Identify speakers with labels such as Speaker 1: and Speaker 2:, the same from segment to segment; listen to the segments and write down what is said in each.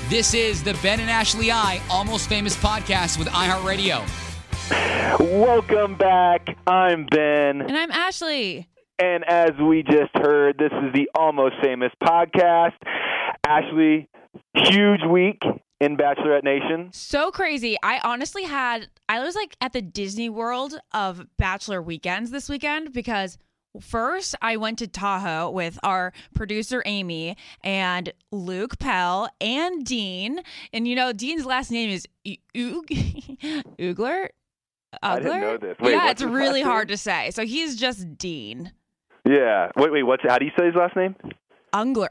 Speaker 1: This is the Ben and Ashley I Almost Famous podcast with iHeartRadio.
Speaker 2: Welcome back. I'm Ben.
Speaker 3: And I'm Ashley.
Speaker 2: And as we just heard, this is the Almost Famous podcast. Ashley, huge week in Bachelorette Nation.
Speaker 3: So crazy. I was like at the Disney World of Bachelor weekends this weekend because first I went to Tahoe with our producer Amy and Luke Pell and Dean. And you know, Dean's last name is Ugler.
Speaker 2: I didn't know this. Wait,
Speaker 3: yeah, it's really hard to say. So he's just Dean.
Speaker 2: Yeah. Wait. How do you say his last name?
Speaker 3: Ungler.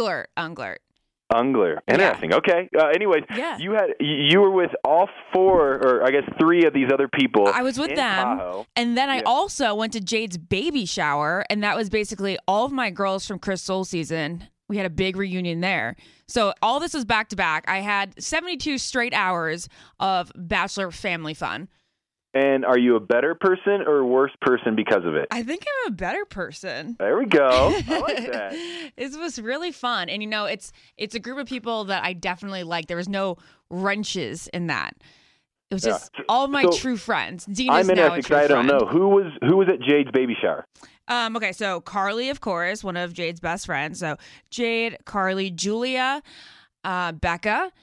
Speaker 2: Interesting. Yeah. Okay. Anyways,
Speaker 3: yeah.
Speaker 2: You were with all four, or I guess three of these other people.
Speaker 3: I was with them,
Speaker 2: Tahoe.
Speaker 3: And then I also went to Jade's baby shower, and that was basically all of my girls from Chris Soul season. We had a big reunion there. So all this was back to back. I had 72 straight hours of Bachelor family fun.
Speaker 2: And are you a better person or a worse person because of it?
Speaker 3: I think I'm a better person.
Speaker 2: There we go. I like that.
Speaker 3: It was really fun. And, you know, it's a group of people that I definitely like. There was no wrenches in that. It was just all my true friends. Dean is now a true friend.
Speaker 2: I don't know. Who was at Jade's baby shower?
Speaker 3: Okay, so Carly, of course, one of Jade's best friends. So Jade, Carly, Julia, Becca,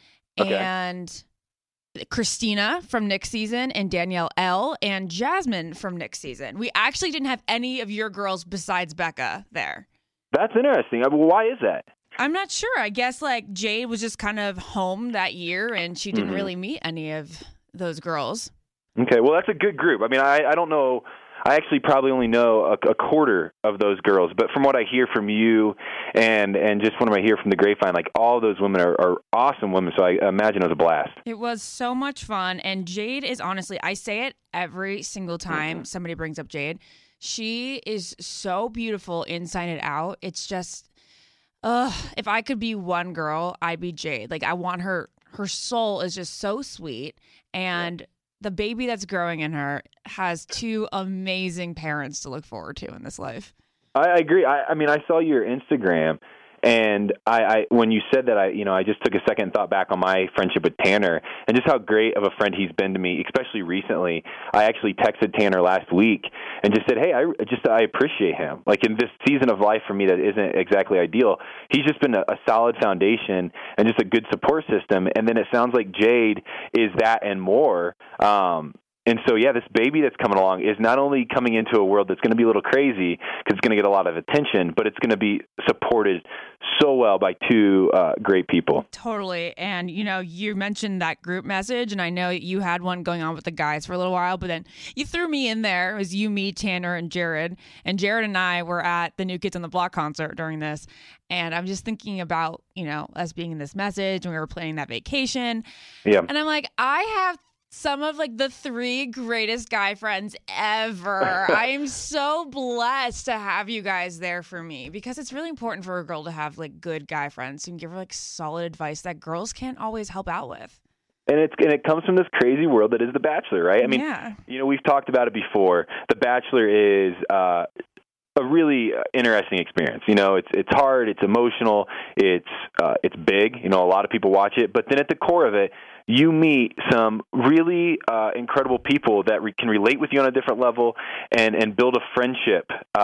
Speaker 3: and Christina from Nick's season, and Danielle L, and Jasmine from Nick's season. We actually didn't have any of your girls besides Becca there.
Speaker 2: That's interesting. Why is that?
Speaker 3: I'm not sure. I guess like Jade was just kind of home that year, and she didn't really meet any of those girls. Okay,
Speaker 2: well, that's a good group. I mean, I don't know. I actually probably only know a quarter of those girls, but from what I hear from you and just when I hear from the grapevine, like all those women are awesome women, so I imagine it was a blast.
Speaker 3: It was so much fun, and Jade is honestly, I say it every single time somebody brings up Jade, she is so beautiful inside and out. It's just, if I could be one girl, I'd be Jade. Like I want her soul is just so sweet, and the baby that's growing in her has two amazing parents to look forward to in this life.
Speaker 2: I agree. I mean, I saw your Instagram, and I when you said that, I just took a second and thought back on my friendship with Tanner and just how great of a friend he's been to me, especially recently. I actually texted Tanner last week and just said, hey, I appreciate him. Like in this season of life for me that isn't exactly ideal, he's just been a solid foundation and just a good support system. And then it sounds like Jade is that and more. And so, yeah, this baby that's coming along is not only coming into a world that's going to be a little crazy because it's going to get a lot of attention, but it's going to be supported so well by two great people.
Speaker 3: Totally. And, you know, you mentioned that group message, and I know you had one going on with the guys for a little while, but then you threw me in there. It was you, me, Tanner, and Jared. And Jared and I were at the New Kids on the Block concert during this. And I'm just thinking about, you know, us being in this message, and we were planning that vacation.
Speaker 2: Yeah.
Speaker 3: And I'm like, I have some of like the three greatest guy friends ever. I am so blessed to have you guys there for me, because it's really important for a girl to have like good guy friends who can give her like solid advice that girls can't always help out with.
Speaker 2: And it comes from this crazy world that is The Bachelor, right? I mean, you know, we've talked about it before. The Bachelor is a really interesting experience. You know, it's hard, it's emotional, it's big. You know, a lot of people watch it, but then at the core of it, you meet some really incredible people that can relate with you on a different level and build a friendship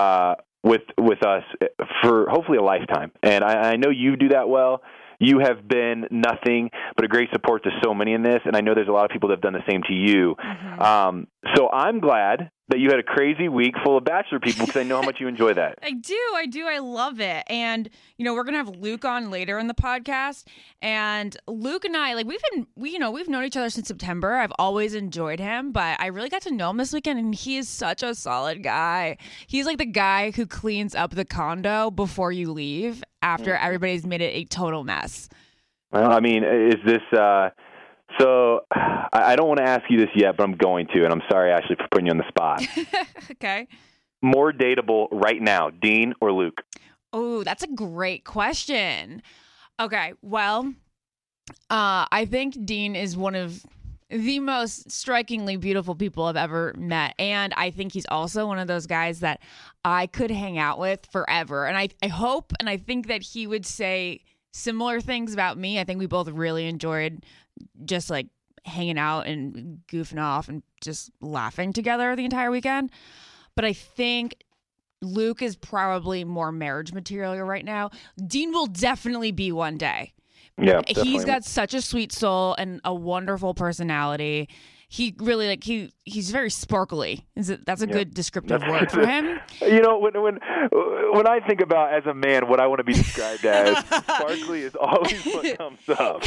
Speaker 2: with us for hopefully a lifetime. And I know you do that well. You have been nothing but a great support to so many in this, and I know there's a lot of people that have done the same to you. Mm-hmm. So I'm glad that you had a crazy week full of Bachelor people, because I know how much you enjoy that.
Speaker 3: I do. I love it. And, you know, we're going to have Luke on later in the podcast. And Luke and I, like, we've known each other since September. I've always enjoyed him, but I really got to know him this weekend, and he is such a solid guy. He's like the guy who cleans up the condo before you leave after everybody's made it a total mess.
Speaker 2: Well, I mean, is this... So I don't want to ask you this yet, but I'm going to, and I'm sorry, Ashley, for putting you on the spot.
Speaker 3: Okay.
Speaker 2: More dateable right now, Dean or Luke?
Speaker 3: Oh, that's a great question. Okay, well, I think Dean is one of the most strikingly beautiful people I've ever met, and I think he's also one of those guys that I could hang out with forever. And I hope and I think that he would say similar things about me. I think we both really enjoyed just like hanging out and goofing off and just laughing together the entire weekend. But I think Luke is probably more marriage material right now. Dean will definitely be one day.
Speaker 2: Yeah,
Speaker 3: he's got such a sweet soul and a wonderful personality. He really he's very sparkly. That's a good descriptive word for him?
Speaker 2: You know, when I think about as a man what I want to be described as, sparkly is always what comes up.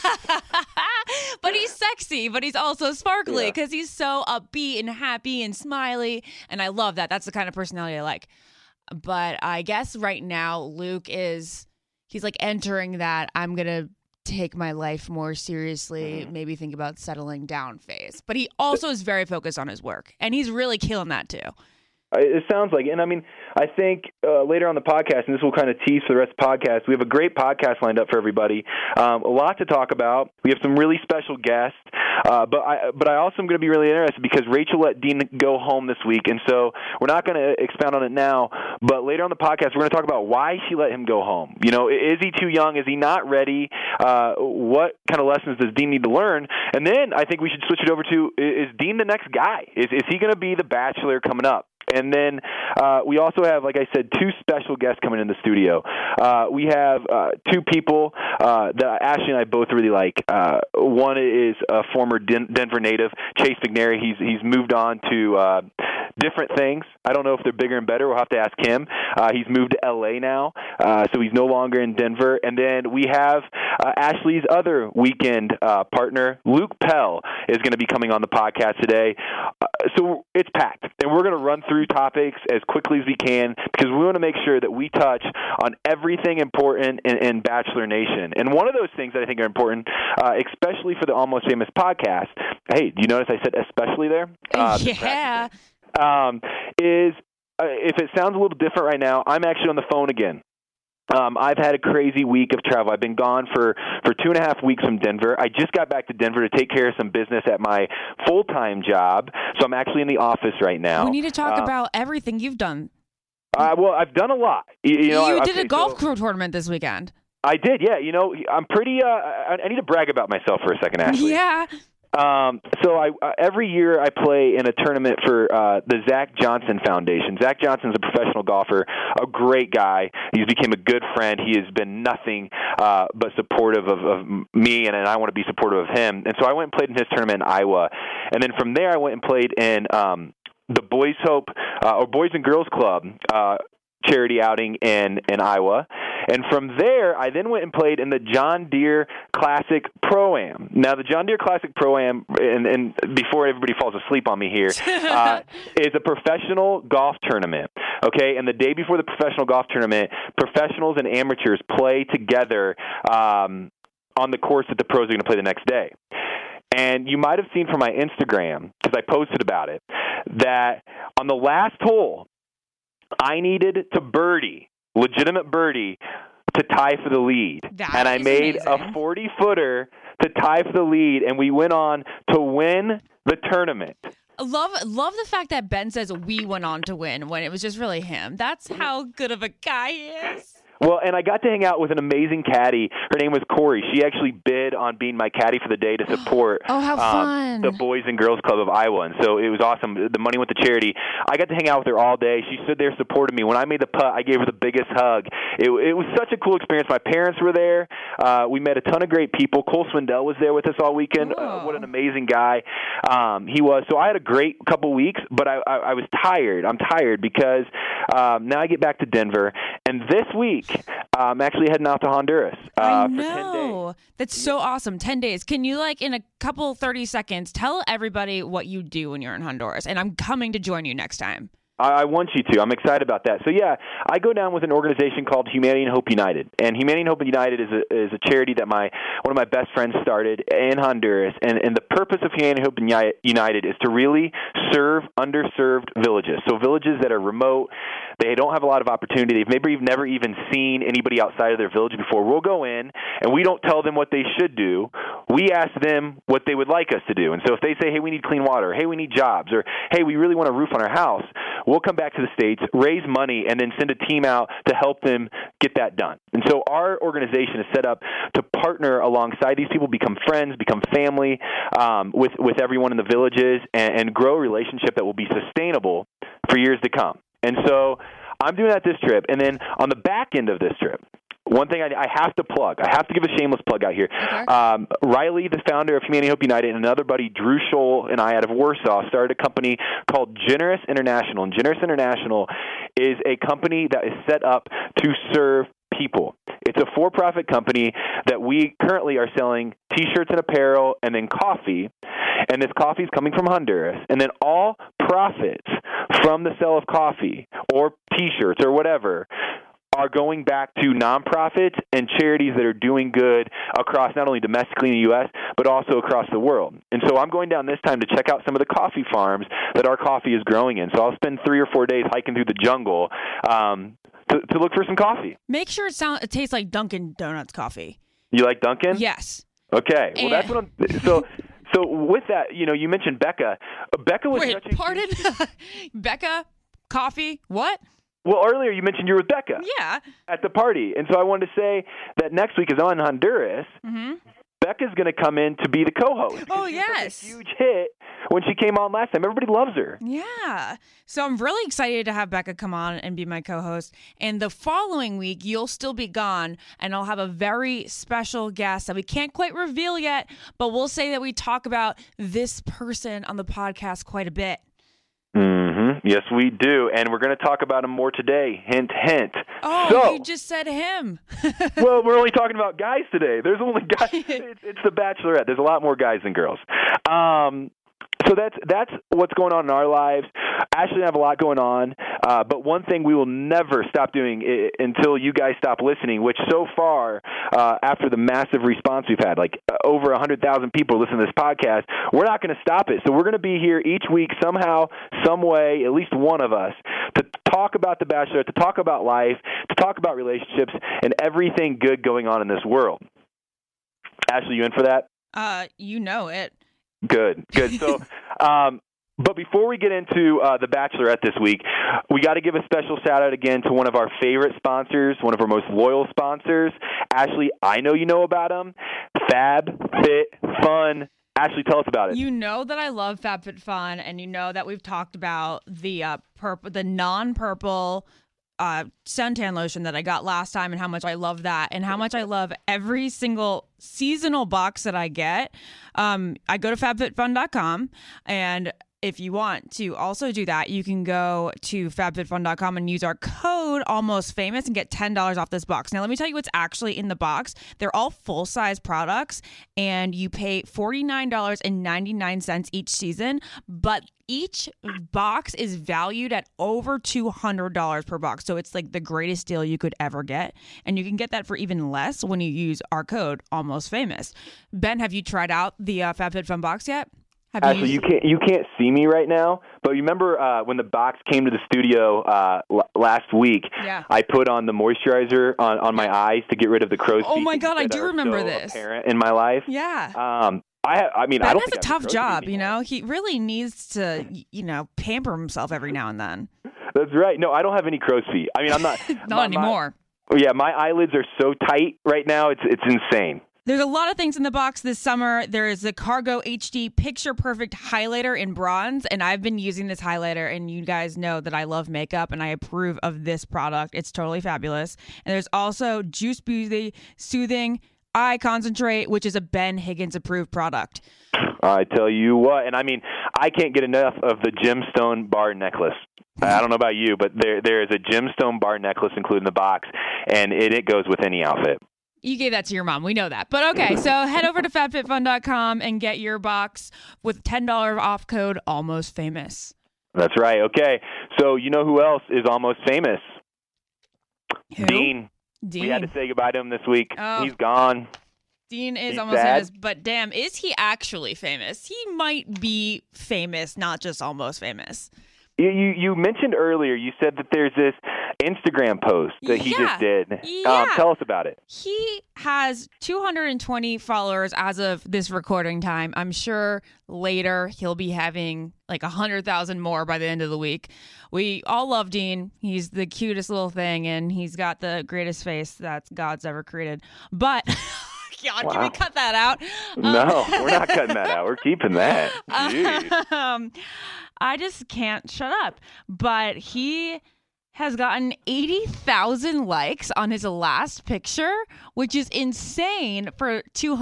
Speaker 3: But he's sexy, but he's also sparkly because he's so upbeat and happy and smiley, and I love that. That's the kind of personality I like. But I guess right now Luke he's like entering that I'm going to take my life more seriously, maybe think about settling down phase. But he also is very focused on his work, and he's really killing that too.
Speaker 2: It sounds like it. And I mean, I think later on the podcast, and this will kind of tease for the rest of the podcast, we have a great podcast lined up for everybody. A lot to talk about. We have some really special guests. But I also am going to be really interested because Rachel let Dean go home this week. And so we're not going to expound on it now. But later on the podcast, we're going to talk about why she let him go home. You know, is he too young? Is he not ready? What kind of lessons does Dean need to learn? And then I think we should switch it over to, is Dean the next guy? Is he going to be the Bachelor coming up? And then we also have, like I said, two special guests coming in the studio. We have two people that Ashley and I both really like. One is a former Denver native, Chase McNary. He's moved on to different things. I don't know if they're bigger and better. We'll have to ask him. He's moved to L.A. now, so he's no longer in Denver. And then we have Ashley's other weekend partner, Luke Pell, is going to be coming on the podcast today. So it's packed, and we're going to run through topics as quickly as we can because we want to make sure that we touch on everything important in Bachelor Nation. And one of those things that I think are important, especially for the Almost Famous podcast, hey, do you notice I said especially there?
Speaker 3: Yeah.
Speaker 2: Is if it sounds a little different right now, I'm actually on the phone again. I've had a crazy week of travel. I've been gone for 2.5 weeks from Denver. I just got back to Denver to take care of some business at my full-time job, so I'm actually in the office right now.
Speaker 3: We need to talk about everything you've done.
Speaker 2: Well, I've done a lot. You
Speaker 3: did a golf crew tournament this weekend.
Speaker 2: I did, yeah. You know, I'm pretty I need to brag about myself for a second, Ashley.
Speaker 3: Yeah.
Speaker 2: So every year I play in a tournament for the Zach Johnson Foundation. Zach Johnson's a professional golfer, a great guy. He's become a good friend. He has been nothing but supportive of me, and I want to be supportive of him. And so I went and played in his tournament in Iowa. And then from there I went and played in the Boys Hope or Boys and Girls Club charity outing in Iowa. And from there, I then went and played in the John Deere Classic Pro-Am. Now, the John Deere Classic Pro-Am, and before everybody falls asleep on me here, is a professional golf tournament, okay? And the day before the professional golf tournament, professionals and amateurs play together on the course that the pros are going to play the next day. And you might have seen from my Instagram, because I posted about it, that on the last hole, I needed to birdie, legitimate birdie, to tie for the lead. And I made amazing. A 40-footer to tie for the lead, and we went on to win the tournament.
Speaker 3: Love the fact that Ben says we went on to win when it was just really him. That's how good of a guy he is.
Speaker 2: Well, and I got to hang out with an amazing caddy. Her name was Corey. She actually bid on being my caddy for the day to support
Speaker 3: how fun.
Speaker 2: The Boys and Girls Club of Iowa. And so it was awesome. The money went to charity. I got to hang out with her all day. She stood there supporting me. When I made the putt, I gave her the biggest hug. It was such a cool experience. My parents were there. We met a ton of great people. Cole Swindell was there with us all weekend. What an amazing guy he was. So I had a great couple weeks, but I was tired. I'm tired because now I get back to Denver. And this week, I'm actually heading out to Honduras
Speaker 3: I
Speaker 2: for 10
Speaker 3: know.
Speaker 2: days.
Speaker 3: That's so awesome. 10 days. Can you, in a couple 30 seconds, tell everybody what you do when you're in Honduras? And I'm coming to join you next time.
Speaker 2: I want you to. I'm excited about that. So, yeah, I go down with an organization called Humanity and Hope United. And Humanity and Hope United is a charity that one of my best friends started in Honduras. And the purpose of Humanity and Hope United is to really serve underserved villages. So villages that are remote, they don't have a lot of opportunity. They've maybe never even seen anybody outside of their village before. We'll go in, and we don't tell them what they should do. we ask them what they would like us to do. And so if they say, hey, we need clean water, or, hey, we need jobs, or, hey, we really want a roof on our house, we'll come back to the States, raise money, and then send a team out to help them get that done. And so our organization is set up to partner alongside these people, become friends, become family with everyone in the villages, and grow a relationship that will be sustainable for years to come. And so I'm doing that this trip. And then on the back end of this trip, one thing I have to plug, I have to give a shameless plug out here. Okay. Riley, the founder of Humanity Hope United, and another buddy, Drew Scholl, and I out of Warsaw, started a company called Generous International. And Generous International is a company that is set up to serve people. It's a for-profit company that we currently are selling T-shirts and apparel and then coffee. And this coffee is coming from Honduras. And then all profits from the sale of coffee or T-shirts or whatever are going back to nonprofits and charities that are doing good across not only domestically in the U.S., but also across the world. And so I'm going down this time to check out some of the coffee farms that our coffee is growing in. So I'll spend 3 or 4 days hiking through the jungle to look for some coffee.
Speaker 3: Make sure it tastes like Dunkin' Donuts coffee.
Speaker 2: You like Dunkin'?
Speaker 3: Yes.
Speaker 2: Okay. Well, that's what I'm... So with that, you mentioned Becca. Becca was such a...
Speaker 3: Pardon? Becca? Coffee? What?
Speaker 2: Well, earlier you mentioned you were with Becca.
Speaker 3: Yeah.
Speaker 2: At the party. And so I wanted to say that next week is on Honduras.
Speaker 3: Mm-hmm.
Speaker 2: Becca's going to come in to be the co-host.
Speaker 3: Oh, yes.
Speaker 2: She was a huge hit when she came on last time. Everybody loves her.
Speaker 3: Yeah. So I'm really excited to have Becca come on and be my co-host. And the following week, you'll still be gone, and I'll have a very special guest that we can't quite reveal yet, but we'll say that we talk about this person on the podcast quite a bit.
Speaker 2: Mm-hmm. Yes, we do. And we're going to talk about him more today. Hint, hint.
Speaker 3: Oh, so, you just said him.
Speaker 2: Well, we're only talking about guys today. There's only guys. It's The Bachelorette. There's a lot more guys than girls. So that's what's going on in our lives. Ashley and I have a lot going on, but one thing we will never stop doing until you guys stop listening, which so far, after the massive response we've had, like over 100,000 people listen to this podcast, we're not going to stop it. So we're going to be here each week somehow, some way, at least one of us, to talk about The Bachelor, to talk about life, to talk about relationships, and everything good going on in this world. Ashley, you in for that?
Speaker 3: You know it.
Speaker 2: Good. So, but before we get into The Bachelorette this week, we got to give a special shout out again to one of our favorite sponsors, one of our most loyal sponsors. Ashley, I know you know about them. FabFitFun. Ashley, tell us about it.
Speaker 3: You know that I love FabFitFun, and you know that we've talked about the non-purple suntan lotion that I got last time and how much I love that and how much I love every single seasonal box that I get. I go to fabfitfun.com, and if you want to also do that, you can go to fabfitfun.com and use our code ALMOSTFAMOUS and get $10 off this box. Now, let me tell you what's actually in the box. They're all full-size products, and you pay $49.99 each season, but each box is valued at over $200 per box. So it's like the greatest deal you could ever get. And you can get that for even less when you use our code ALMOSTFAMOUS. Ben, have you tried out the FabFitFun box yet?
Speaker 2: Actually, you can't see me right now, but you remember when the box came to the studio last week,
Speaker 3: yeah.
Speaker 2: I put on the moisturizer on my eyes to get rid of the crow's feet.
Speaker 3: Oh my God, I do remember this.
Speaker 2: Apparent in my life.
Speaker 3: Yeah.
Speaker 2: I mean,
Speaker 3: Ben
Speaker 2: I don't
Speaker 3: has
Speaker 2: think
Speaker 3: a tough job, you know? He really needs to, pamper himself every now and then.
Speaker 2: That's right. No, I don't have any crow's feet. I mean, I'm not.
Speaker 3: Not anymore.
Speaker 2: My eyelids are so tight right now, it's insane.
Speaker 3: There's a lot of things in the box this summer. There is the Cargo HD Picture Perfect Highlighter in bronze, and I've been using this highlighter, and you guys know that I love makeup, and I approve of this product. It's totally fabulous. And there's also Juice Beauty Soothing Eye Concentrate, which is a Ben Higgins approved product.
Speaker 2: I tell you what, and I mean, I can't get enough of the gemstone bar necklace. I don't know about you, but there is a gemstone bar necklace included in the box, and it goes with any outfit.
Speaker 3: You gave that to your mom. We know that. But okay, so head over to fabfitfun.com and get your box with $10 off code ALMOSTFAMOUS.
Speaker 2: That's right. Okay. So you know who else is almost famous?
Speaker 3: Who?
Speaker 2: Dean. We had to say goodbye to him this week.
Speaker 3: Oh.
Speaker 2: He's gone.
Speaker 3: Dean is almost famous, but damn, is he actually famous? He might be famous, not just almost famous.
Speaker 2: You mentioned earlier, you said that there's this Instagram post that he just did. Tell us about it.
Speaker 3: He has 220 followers as of this recording time. I'm sure later he'll be having like 100,000 more by the end of the week. We all love Dean. He's the cutest little thing, and he's got the greatest face that God's ever created. But... God, can we cut that out?
Speaker 2: No, we're not cutting that out. We're keeping that.
Speaker 3: I just can't shut up. But he has gotten 80,000 likes on his last picture, which is insane for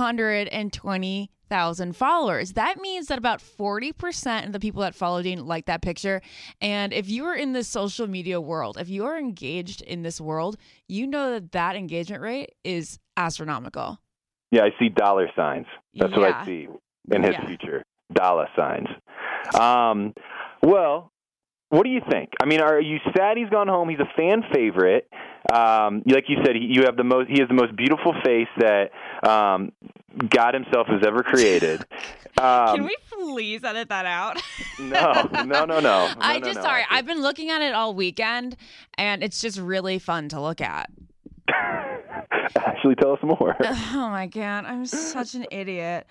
Speaker 3: 220,000 followers. That means that about 40% of the people that follow Dean like that picture. And if you are in the social media world, if you are engaged in this world, you know that engagement rate is astronomical.
Speaker 2: Yeah, I see dollar signs. That's what I see in his future. Dollar signs. Well, what do you think? I mean, are you sad he's gone home? He's a fan favorite. Like you said, he has the most beautiful face that God himself has ever created.
Speaker 3: Can we please edit that out?
Speaker 2: No.
Speaker 3: Sorry. I've been looking at it all weekend, and it's just really fun to look at.
Speaker 2: Ashley, tell us more.
Speaker 3: Oh my God, I'm such an idiot.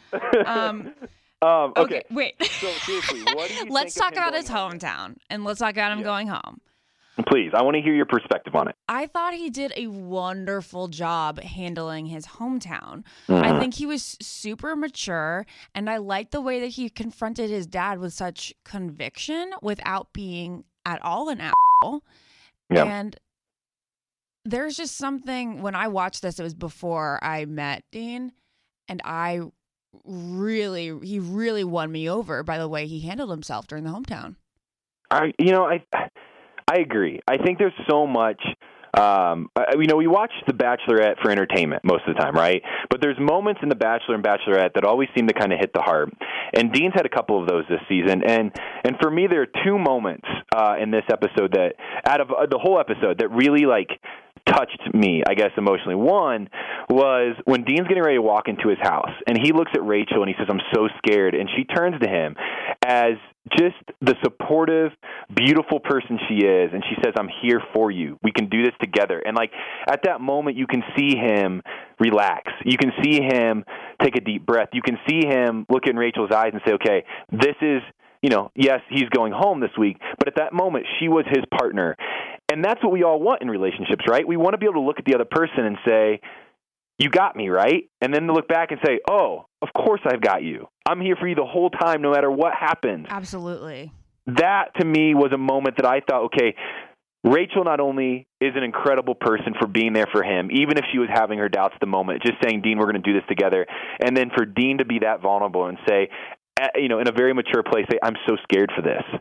Speaker 2: Okay,
Speaker 3: wait.
Speaker 2: So seriously, what do you
Speaker 3: Let's talk about his hometown, and let's talk about him going home.
Speaker 2: Please, I want to hear your perspective on it.
Speaker 3: I thought he did a wonderful job handling his hometown. I think he was super mature, and I liked the way that he confronted his dad with such conviction without being at all an asshole.
Speaker 2: Yeah.
Speaker 3: And there's just something, when I watched this, it was before I met Dean, and he really won me over by the way he handled himself during the hometown.
Speaker 2: I agree. I think there's so much. We watch The Bachelorette for entertainment most of the time, right? But there's moments in The Bachelor and Bachelorette that always seem to kind of hit the heart. And Dean's had a couple of those this season. And for me, there are two moments in this episode that, out of the whole episode, that really touched me, I guess, emotionally. One was when Dean's getting ready to walk into his house, and he looks at Rachel and he says, "I'm so scared." And she turns to him as just the supportive, beautiful person she is, and she says, "I'm here for you. We can do this together." And at that moment, you can see him relax. You can see him take a deep breath. You can see him look in Rachel's eyes and say, "Okay, this is, yes, he's going home this week," but at that moment, she was his partner. And that's what we all want in relationships, right? We want to be able to look at the other person and say, "You got me," right? And then to look back and say, "Oh, of course I've got you. I'm here for you the whole time, no matter what happens."
Speaker 3: Absolutely.
Speaker 2: That, to me, was a moment that I thought, okay, Rachel not only is an incredible person for being there for him, even if she was having her doubts at the moment, just saying, "Dean, we're going to do this together." And then for Dean to be that vulnerable and say, in a very mature place, say, "I'm so scared for this."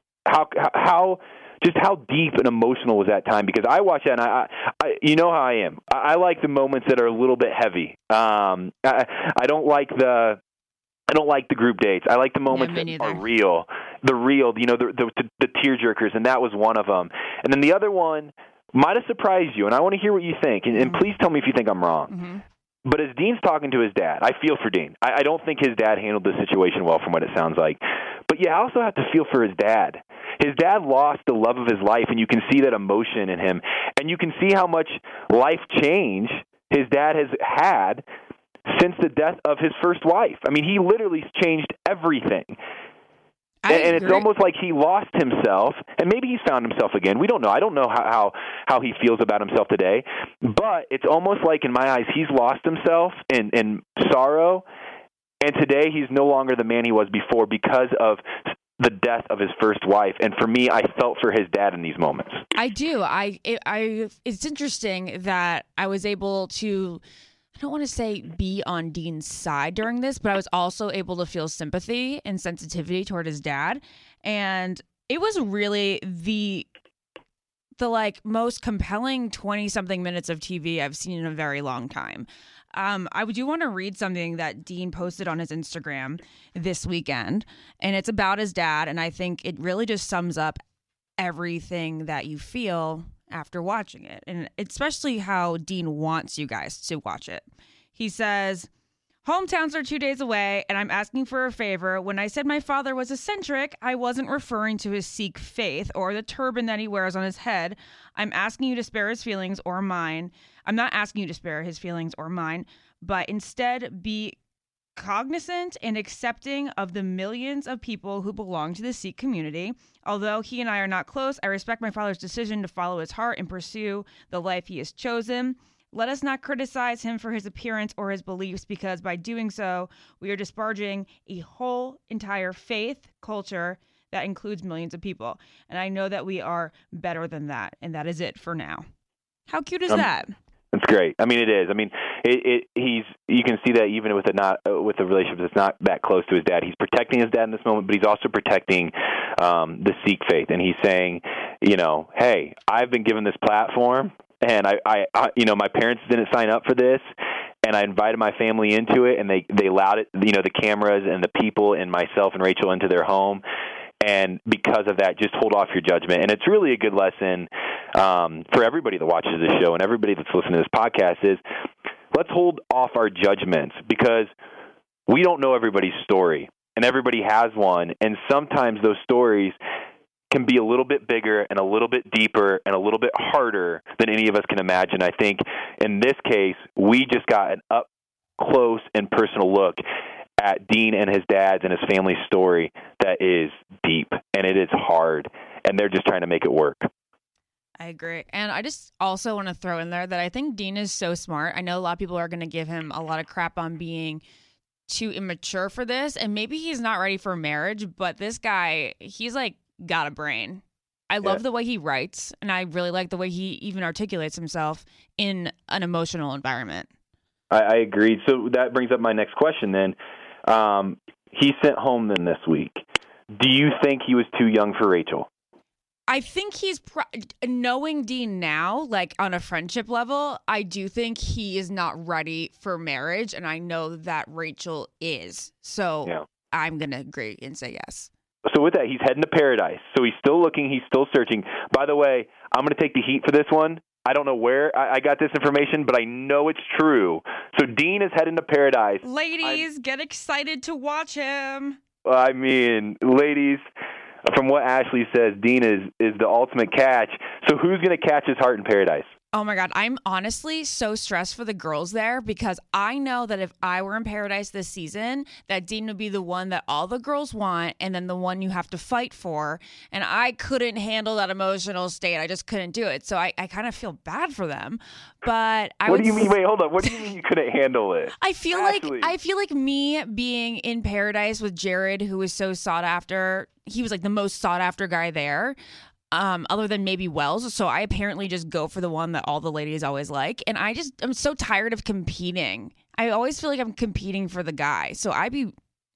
Speaker 2: How deep and emotional was that time? Because I watch that, and I you know how I am. I like the moments that are a little bit heavy. I don't like the group dates. I like the moments that are real. The real, the tearjerkers, and that was one of them. And then the other one might have surprised you, and I want to hear what you think. And please tell me if you think I'm wrong.
Speaker 3: Mm-hmm.
Speaker 2: But as Dean's talking to his dad, I feel for Dean. I don't think his dad handled the situation well from what it sounds like. But I also have to feel for his dad. His dad lost the love of his life, and you can see that emotion in him. And you can see how much life change his dad has had since the death of his first wife. I mean, he literally changed everything. And it's almost like he lost himself, and maybe he's found himself again. We don't know. I don't know how he feels about himself today. But it's almost like, in my eyes, he's lost himself in sorrow, and today he's no longer the man he was before because of the death of his first wife. And for me, I felt for his dad in these moments.
Speaker 3: I do. It's interesting that I was able to, I don't want to say be on Dean's side during this, but I was also able to feel sympathy and sensitivity toward his dad. And it was really the most compelling 20-something minutes of TV I've seen in a very long time. I do want to read something that Dean posted on his Instagram this weekend, and it's about his dad, and I think it really just sums up everything that you feel after watching it, and especially how Dean wants you guys to watch it. He says, Hometowns are 2 days away, and I'm asking for a favor. When I said my father was eccentric, I wasn't referring to his Sikh faith or the turban that he wears on his head. I'm asking you to spare his feelings or mine. I'm not asking you to spare his feelings or mine, but instead be cognizant and accepting of the millions of people who belong to the Sikh community. Although he and I are not close, I respect my father's decision to follow his heart and pursue the life he has chosen. Let us not criticize him for his appearance or his beliefs, because by doing so, we are disparaging a whole entire faith culture that includes millions of people. And I know that we are better than that, and that is it for now. How cute is that?
Speaker 2: That's great. I mean, it is. I mean, you can see that even with a relationship that's not that close to his dad. He's protecting his dad in this moment, but he's also protecting the Sikh faith. And he's saying, hey, I've been given this platform. And I, my parents didn't sign up for this, and I invited my family into it, and they allowed it, the cameras and the people and myself and Rachel into their home. And because of that, just hold off your judgment. And it's really a good lesson for everybody that watches this show and everybody that's listening to this podcast is let's hold off our judgments, because we don't know everybody's story, and everybody has one. And sometimes those stories can be a little bit bigger and a little bit deeper and a little bit harder than any of us can imagine. I think in this case, we just got an up close and personal look at Dean and his dad's and his family's story that is deep, and it is hard, and they're just trying to make it work.
Speaker 3: I agree. And I just also want to throw in there that I think Dean is so smart. I know a lot of people are going to give him a lot of crap on being too immature for this, and maybe he's not ready for marriage, but this guy, he's like, got a brain. I love the way he writes, and I really like the way he even articulates himself in an emotional environment.
Speaker 2: I agree. So that brings up my next question then. He sent home then this week. Do you think he was too young for Rachel?
Speaker 3: I think he's knowing Dean now, like on a friendship level, I do think he is not ready for marriage, and I know that Rachel is. So I'm going to agree and say yes.
Speaker 2: So with that, he's heading to paradise. So he's still looking. He's still searching. By the way, I'm going to take the heat for this one. I don't know where I got this information, but I know it's true. So Dean is heading to paradise.
Speaker 3: Ladies, get excited to watch him.
Speaker 2: I mean, ladies, from what Ashley says, Dean is the ultimate catch. So who's going to catch his heart in paradise?
Speaker 3: Oh my God, I'm honestly so stressed for the girls there, because I know that if I were in paradise this season, that Dean would be the one that all the girls want, and then the one you have to fight for. And I couldn't handle that emotional state. I just couldn't do it. So I kind of feel bad for them. But
Speaker 2: What do you mean? Wait, hold on. What do you mean you couldn't handle it?
Speaker 3: I feel like me being in paradise with Jared, who was so sought after. He was like the most sought after guy there. Other than maybe Wells. So I apparently just go for the one that all the ladies always like. And I'm so tired of competing. I always feel like I'm competing for the guy. So it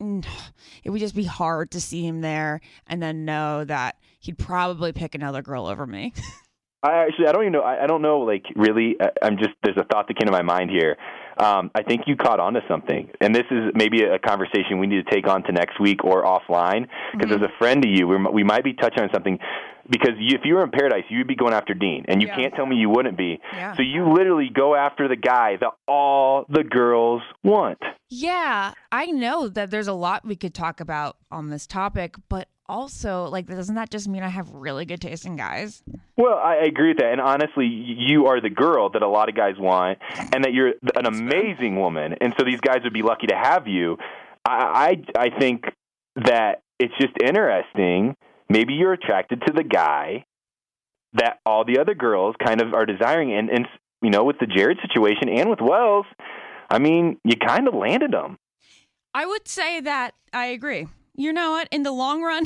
Speaker 3: would just be hard to see him there and then know that he'd probably pick another girl over me.
Speaker 2: I don't even know. I don't know, like, really. There's a thought that came to my mind here. I think you caught on to something. And this is maybe a conversation we need to take on to next week or offline. Because as a friend to you, we might be touching on something. Because if you were in paradise, you'd be going after Dean. And you can't tell me you wouldn't be. Yeah. So you literally go after the guy that all the girls want.
Speaker 3: Yeah, I know that there's a lot we could talk about on this topic. But also, like, doesn't that just mean I have really good taste in guys?
Speaker 2: Well, I agree with that. And honestly, you are the girl that a lot of guys want, and that you're an amazing woman. And so these guys would be lucky to have you. I think that it's just interesting. Maybe you're attracted to the guy that all the other girls kind of are desiring. And with the Jared situation and with Wells, I mean, you kind of landed them.
Speaker 3: I would say that I agree. You know what? In the long run,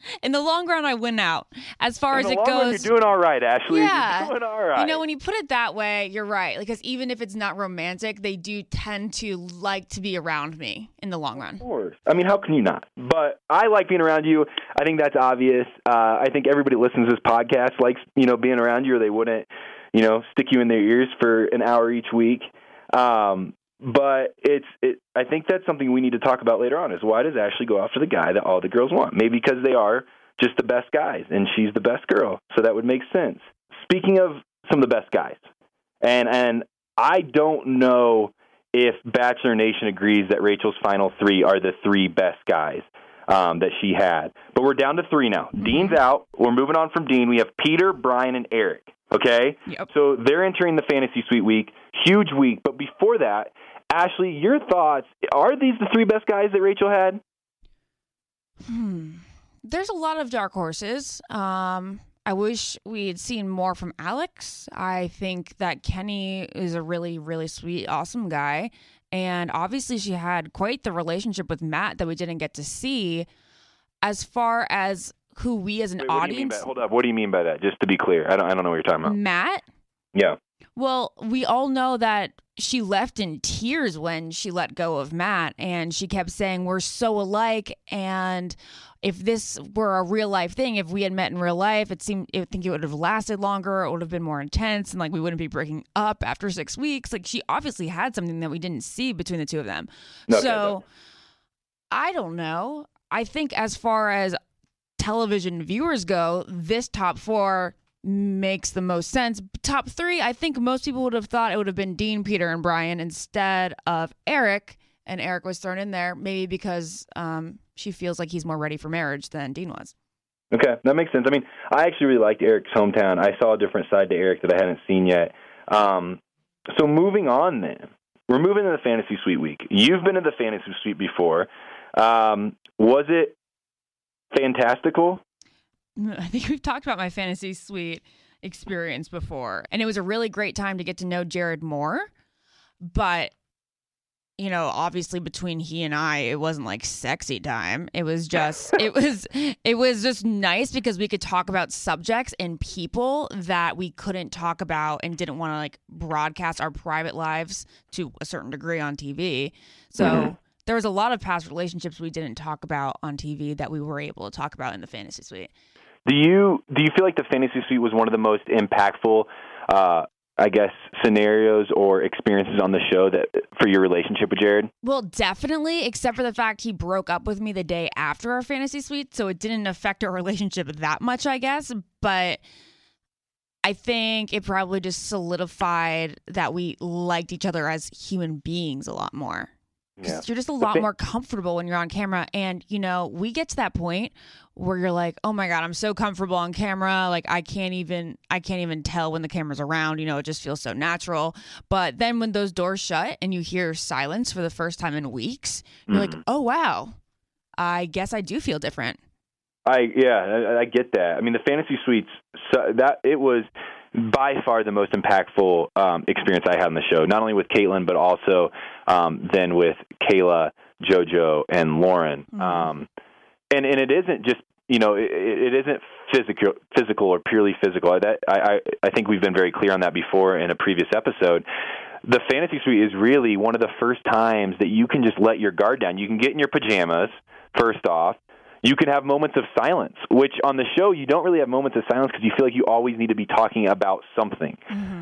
Speaker 3: I win out. As far as it goes,
Speaker 2: you're doing all right, Ashley.
Speaker 3: Yeah.
Speaker 2: You're doing all right.
Speaker 3: When you put it that way, you're right. Because even if it's not romantic, they do tend to like to be around me in the long run.
Speaker 2: Of course. I mean, how can you not? But I like being around you. I think that's obvious. I think everybody listens to this podcast likes, being around you, or they wouldn't, stick you in their ears for an hour each week. But I think that's something we need to talk about later on, is why does Ashley go after the guy that all the girls want? Maybe because they are just the best guys, and she's the best girl. So that would make sense. Speaking of some of the best guys, and I don't know if Bachelor Nation agrees that Rachel's final 3 are the 3 best guys that she had. But we're down to 3 now. Dean's out. We're moving on from Dean. We have Peter, Brian, and Eric. Okay?
Speaker 3: Yep.
Speaker 2: So they're entering the Fantasy Suite week. Huge week. But before that, Ashley, your thoughts, are these the 3 best guys that Rachel had?
Speaker 3: There's a lot of dark horses. I wish we had seen more from Alex. I think that Kenny is a really, really sweet, awesome guy. And obviously she had quite the relationship with Matt that we didn't get to see. As far as who we as an audience...
Speaker 2: Hold up. What do you mean by that? Just to be clear. I don't know what you're talking about.
Speaker 3: Matt?
Speaker 2: Yeah.
Speaker 3: Well, we all know that she left in tears when she let go of Matt, and she kept saying, we're so alike, and if this were a real life thing, if we had met in real life, I think it would have lasted longer, it would have been more intense, and like we wouldn't be breaking up after 6 weeks. Like, she obviously had something that we didn't see between the two of them. So I don't know. I think as far as television viewers go, this top 4 makes the most sense. Top 3, I think most people would have thought it would have been Dean, Peter, and Brian instead of Eric. And Eric was thrown in there maybe because she feels like he's more ready for marriage than Dean was.
Speaker 2: Okay, that makes sense. I mean, I actually really liked Eric's hometown. I saw a different side to Eric that I hadn't seen yet. So moving on then. We're moving to the Fantasy Suite week. You've been to the Fantasy Suite before. Was it fantastical?
Speaker 3: I think we've talked about my Fantasy Suite experience before, and it was a really great time to get to know Jared more. But, you know, obviously between he and I, it wasn't like sexy time. It was just, it was just nice because we could talk about subjects and people that we couldn't talk about and didn't want to like broadcast our private lives to a certain degree on TV. So there was a lot of past relationships we didn't talk about on TV that we were able to talk about in the Fantasy Suite.
Speaker 2: Do you feel like the Fantasy Suite was one of the most impactful, I guess, scenarios or experiences on the show that for your relationship with Jared?
Speaker 3: Well, definitely, except for the fact he broke up with me the day after our Fantasy Suite, so it didn't affect our relationship that much, I guess. But I think it probably just solidified that we liked each other as human beings a lot more. Yeah. You're just a lot more comfortable when you're on camera. And, you know, we get to that point where you're like, oh my God, I'm so comfortable on camera. Like I can't even tell when the camera's around, you know, it just feels so natural. But then when those doors shut and you hear silence for the first time in weeks, you're like, oh wow, I guess I do feel different.
Speaker 2: I get that. I mean, the Fantasy Suites, that it was by far the most impactful experience I had on the show, not only with Caitlin, but also then with Kayla, JoJo, and Lauren. And it isn't just, you know, it isn't physical or purely physical. I think we've been very clear on that before in a previous episode. The Fantasy Suite is really one of the first times that you can just let your guard down. You can get in your pajamas, first off. You can have moments of silence, which on the show you don't really have moments of silence because you feel like you always need to be talking about something.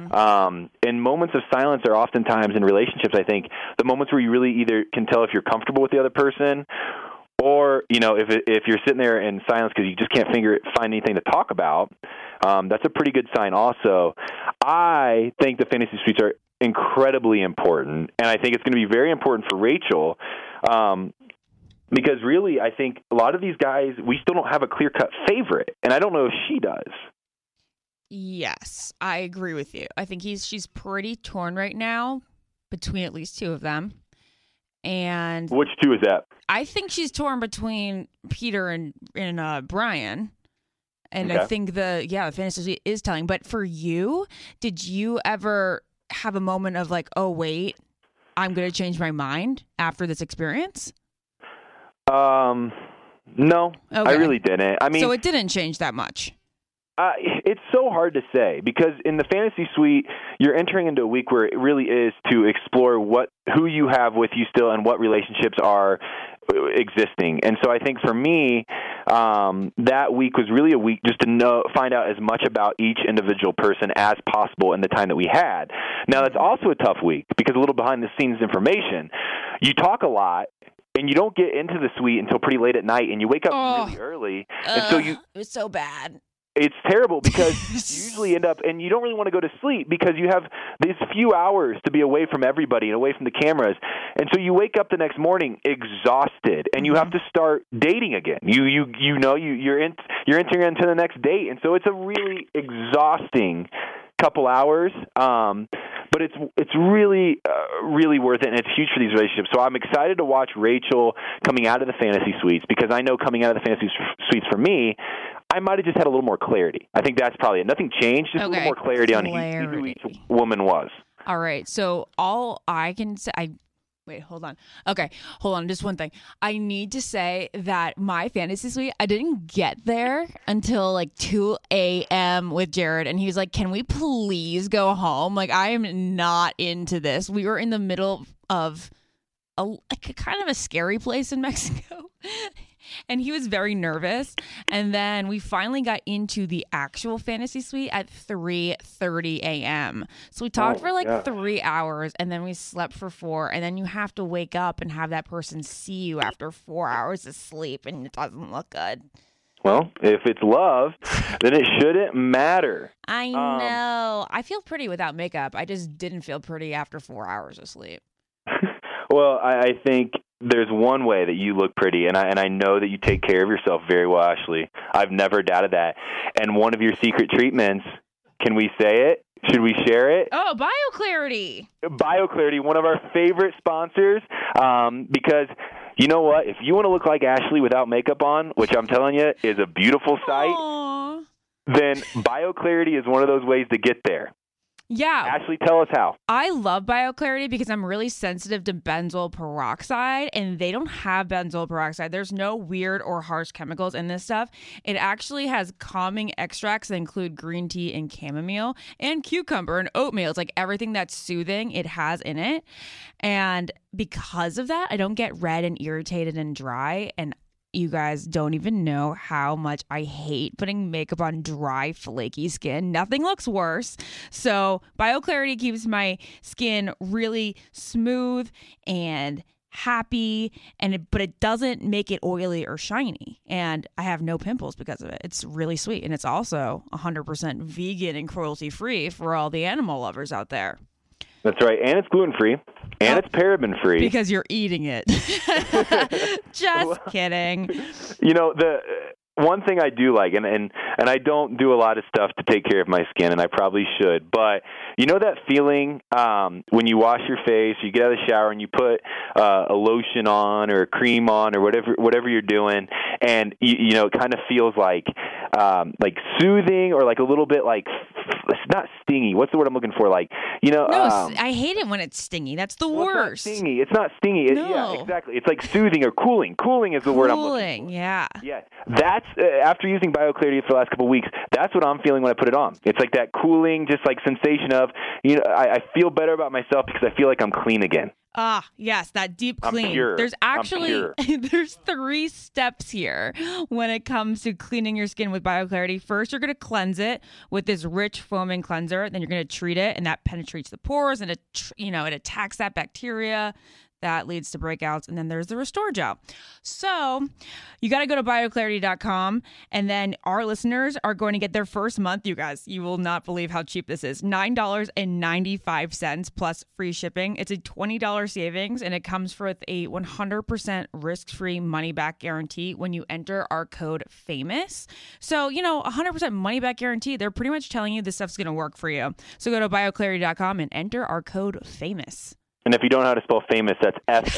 Speaker 2: And moments of silence are oftentimes in relationships, I think, the moments where you really either can tell if you're comfortable with the other person or, you know, if you're sitting there in silence because you just can't find anything to talk about. That's a pretty good sign also. I think the Fantasy Suites are incredibly important, and I think it's going to be very important for Rachel because really, I think a lot of these guys, we still don't have a clear-cut favorite, and I don't know if she does.
Speaker 3: Yes, I agree with you. I think she's pretty torn right now between at least 2 of them. And
Speaker 2: which 2 is that?
Speaker 3: I think she's torn between Peter and Brian. And okay. I think the Fantasy Suite is telling. But for you, did you ever have a moment of like, oh, wait, I'm going to change my mind after this experience?
Speaker 2: No, okay. I really didn't. I mean,
Speaker 3: so it didn't change that much.
Speaker 2: It's so hard to say because in the Fantasy Suite, you're entering into a week where it really is to explore who you have with you still and what relationships are existing. And so I think for me, that week was really a week just to find out as much about each individual person as possible in the time that we had. Now, that's also a tough week because a little behind the scenes information. You talk a lot. And you don't get into the suite until pretty late at night, and you wake up really early. And so
Speaker 3: it was so bad.
Speaker 2: It's terrible because you usually end up, and you don't really want to go to sleep because you have these few hours to be away from everybody and away from the cameras. And so you wake up the next morning exhausted, and you have to start dating again. You're entering into the next date, and so it's a really exhausting couple hours. But it's really really worth it, and it's huge for these relationships. So I'm excited to watch Rachel coming out of the fantasy suites, because I know coming out of the fantasy suites for me, I might have just had a little more clarity. I think that's probably it. Nothing changed, just a little more clarity on who each woman was.
Speaker 3: All right. So all I can say, wait, hold on. Okay, hold on. Just one thing. I need to say that my fantasy suite, I didn't get there until like 2 a.m. with Jared, and he was like, "Can we please go home? Like, I am not into this." We were in the middle of a kind of a scary place in Mexico. And he was very nervous. And then we finally got into the actual fantasy suite at 3:30 a.m. So we talked for like 3 hours, and then we slept for 4. And then you have to wake up and have that person see you after 4 hours of sleep, and it doesn't look good.
Speaker 2: Well, if it's love, then it shouldn't matter.
Speaker 3: I know. I feel pretty without makeup. I just didn't feel pretty after 4 hours of sleep.
Speaker 2: Well, I think there's one way that you look pretty, and I know that you take care of yourself very well, Ashley. I've never doubted that. And one of your secret treatments, can we say it? Should we share it?
Speaker 3: Oh, BioClarity.
Speaker 2: BioClarity, one of our favorite sponsors, because you know what? If you want to look like Ashley without makeup on, which I'm telling you is a beautiful sight, then BioClarity is one of those ways to get there.
Speaker 3: Yeah.
Speaker 2: Ashley, tell us how.
Speaker 3: I love BioClarity because I'm really sensitive to benzoyl peroxide, and they don't have benzoyl peroxide. There's no weird or harsh chemicals in this stuff. It actually has calming extracts that include green tea and chamomile and cucumber and oatmeal. It's like everything that's soothing it has in it. And because of that, I don't get red and irritated and dry. And you guys don't even know how much I hate putting makeup on dry, flaky skin. Nothing looks worse. So BioClarity keeps my skin really smooth and happy, but it doesn't make it oily or shiny. And I have no pimples because of it. It's really sweet. And it's also 100% vegan and cruelty-free for all the animal lovers out there.
Speaker 2: That's right. And it's gluten-free. And it's paraben-free.
Speaker 3: Because you're eating it. Just kidding.
Speaker 2: You know, the one thing I do like, and I don't do a lot of stuff to take care of my skin, and I probably should, but you know that feeling when you wash your face, you get out of the shower, and you put a lotion on or a cream on or whatever you're doing, and you know, it kind of feels like soothing or like a little bit like, it's not stingy. What's the word I'm looking for? Like, you know.
Speaker 3: No, I hate it when it's stingy. That's the worst.
Speaker 2: It's not stingy. It's not stingy.
Speaker 3: No.
Speaker 2: Yeah, exactly. It's like soothing or cooling. Cooling is the word I'm looking for.
Speaker 3: Yeah.
Speaker 2: Yeah. That's, after using BioClarity for the last couple of weeks, that's what I'm feeling when I put it on. It's like that cooling, just like sensation of, you know, I feel better about myself because I feel like I'm clean again.
Speaker 3: Ah, yes, that deep clean.
Speaker 2: I'm pure.
Speaker 3: There's actually there's 3 steps here when it comes to cleaning your skin with BioClarity. First, you're going to cleanse it with this rich foaming cleanser. Then you're going to treat it, and that penetrates the pores, and it attacks that bacteria that leads to breakouts. And then there's the Restore Gel. So you got to go to BioClarity.com, and then our listeners are going to get their first month. You guys, you will not believe how cheap this is. $9.95 plus free shipping. It's a $20 savings, and it comes with a 100% risk-free money-back guarantee when you enter our code FAMOUS. So, you know, 100% money-back guarantee. They're pretty much telling you this stuff's going to work for you. So go to BioClarity.com and enter our code FAMOUS.
Speaker 2: And if you don't know how to spell famous, that's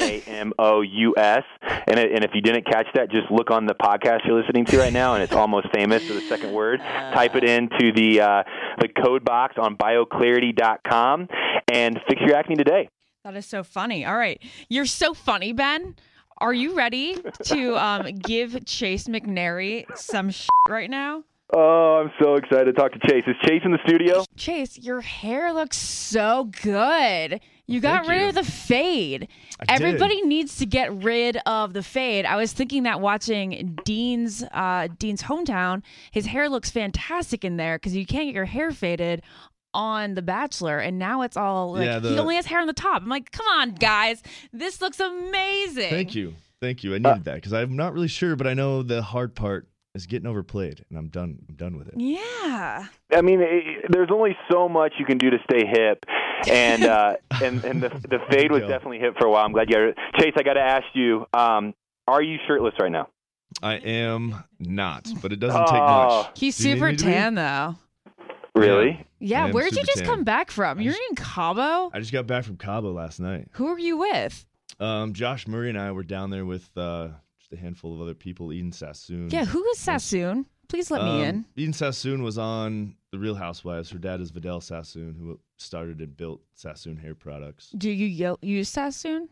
Speaker 2: FAMOUS. And if you didn't catch that, just look on the podcast you're listening to right now, and it's Almost Famous, so the second word. Type it into the code box on BioClarity.com and fix your acne today.
Speaker 3: That is so funny. All right. You're so funny, Ben. Are you ready to give Chase McNary some shit right now?
Speaker 2: Oh, I'm so excited to talk to Chase. Is Chase in the studio?
Speaker 3: Chase, your hair looks so good. You got rid of the fade. Everybody needs to get rid of the fade. I was thinking that watching Dean's Hometown, his hair looks fantastic in there because you can't get your hair faded on The Bachelor, and now it's all like he only has hair on the top. I'm like, come on, guys, this looks amazing.
Speaker 4: Thank you. I needed that because I'm not really sure, but I know the hard part is getting overplayed, and I'm done with it.
Speaker 3: Yeah.
Speaker 2: I mean, there's only so much you can do to stay hip, and the fade was definitely hip for a while. I'm glad you got it. Chase, I got to ask you, are you shirtless right now?
Speaker 4: I am not, but it doesn't take much.
Speaker 3: He's super tan, though.
Speaker 2: Really?
Speaker 3: Yeah. Where did you just come back from? You're in Cabo?
Speaker 4: I just got back from Cabo last night.
Speaker 3: Who were you with?
Speaker 4: Josh Murray and I were down there with just a handful of other people. Eden Sassoon.
Speaker 3: Yeah, who is Sassoon? Please let me in.
Speaker 4: Eden Sassoon was on The Real Housewives. Her dad is Vidal Sassoon, who started and built Sassoon hair products.
Speaker 3: Do you use Sassoon?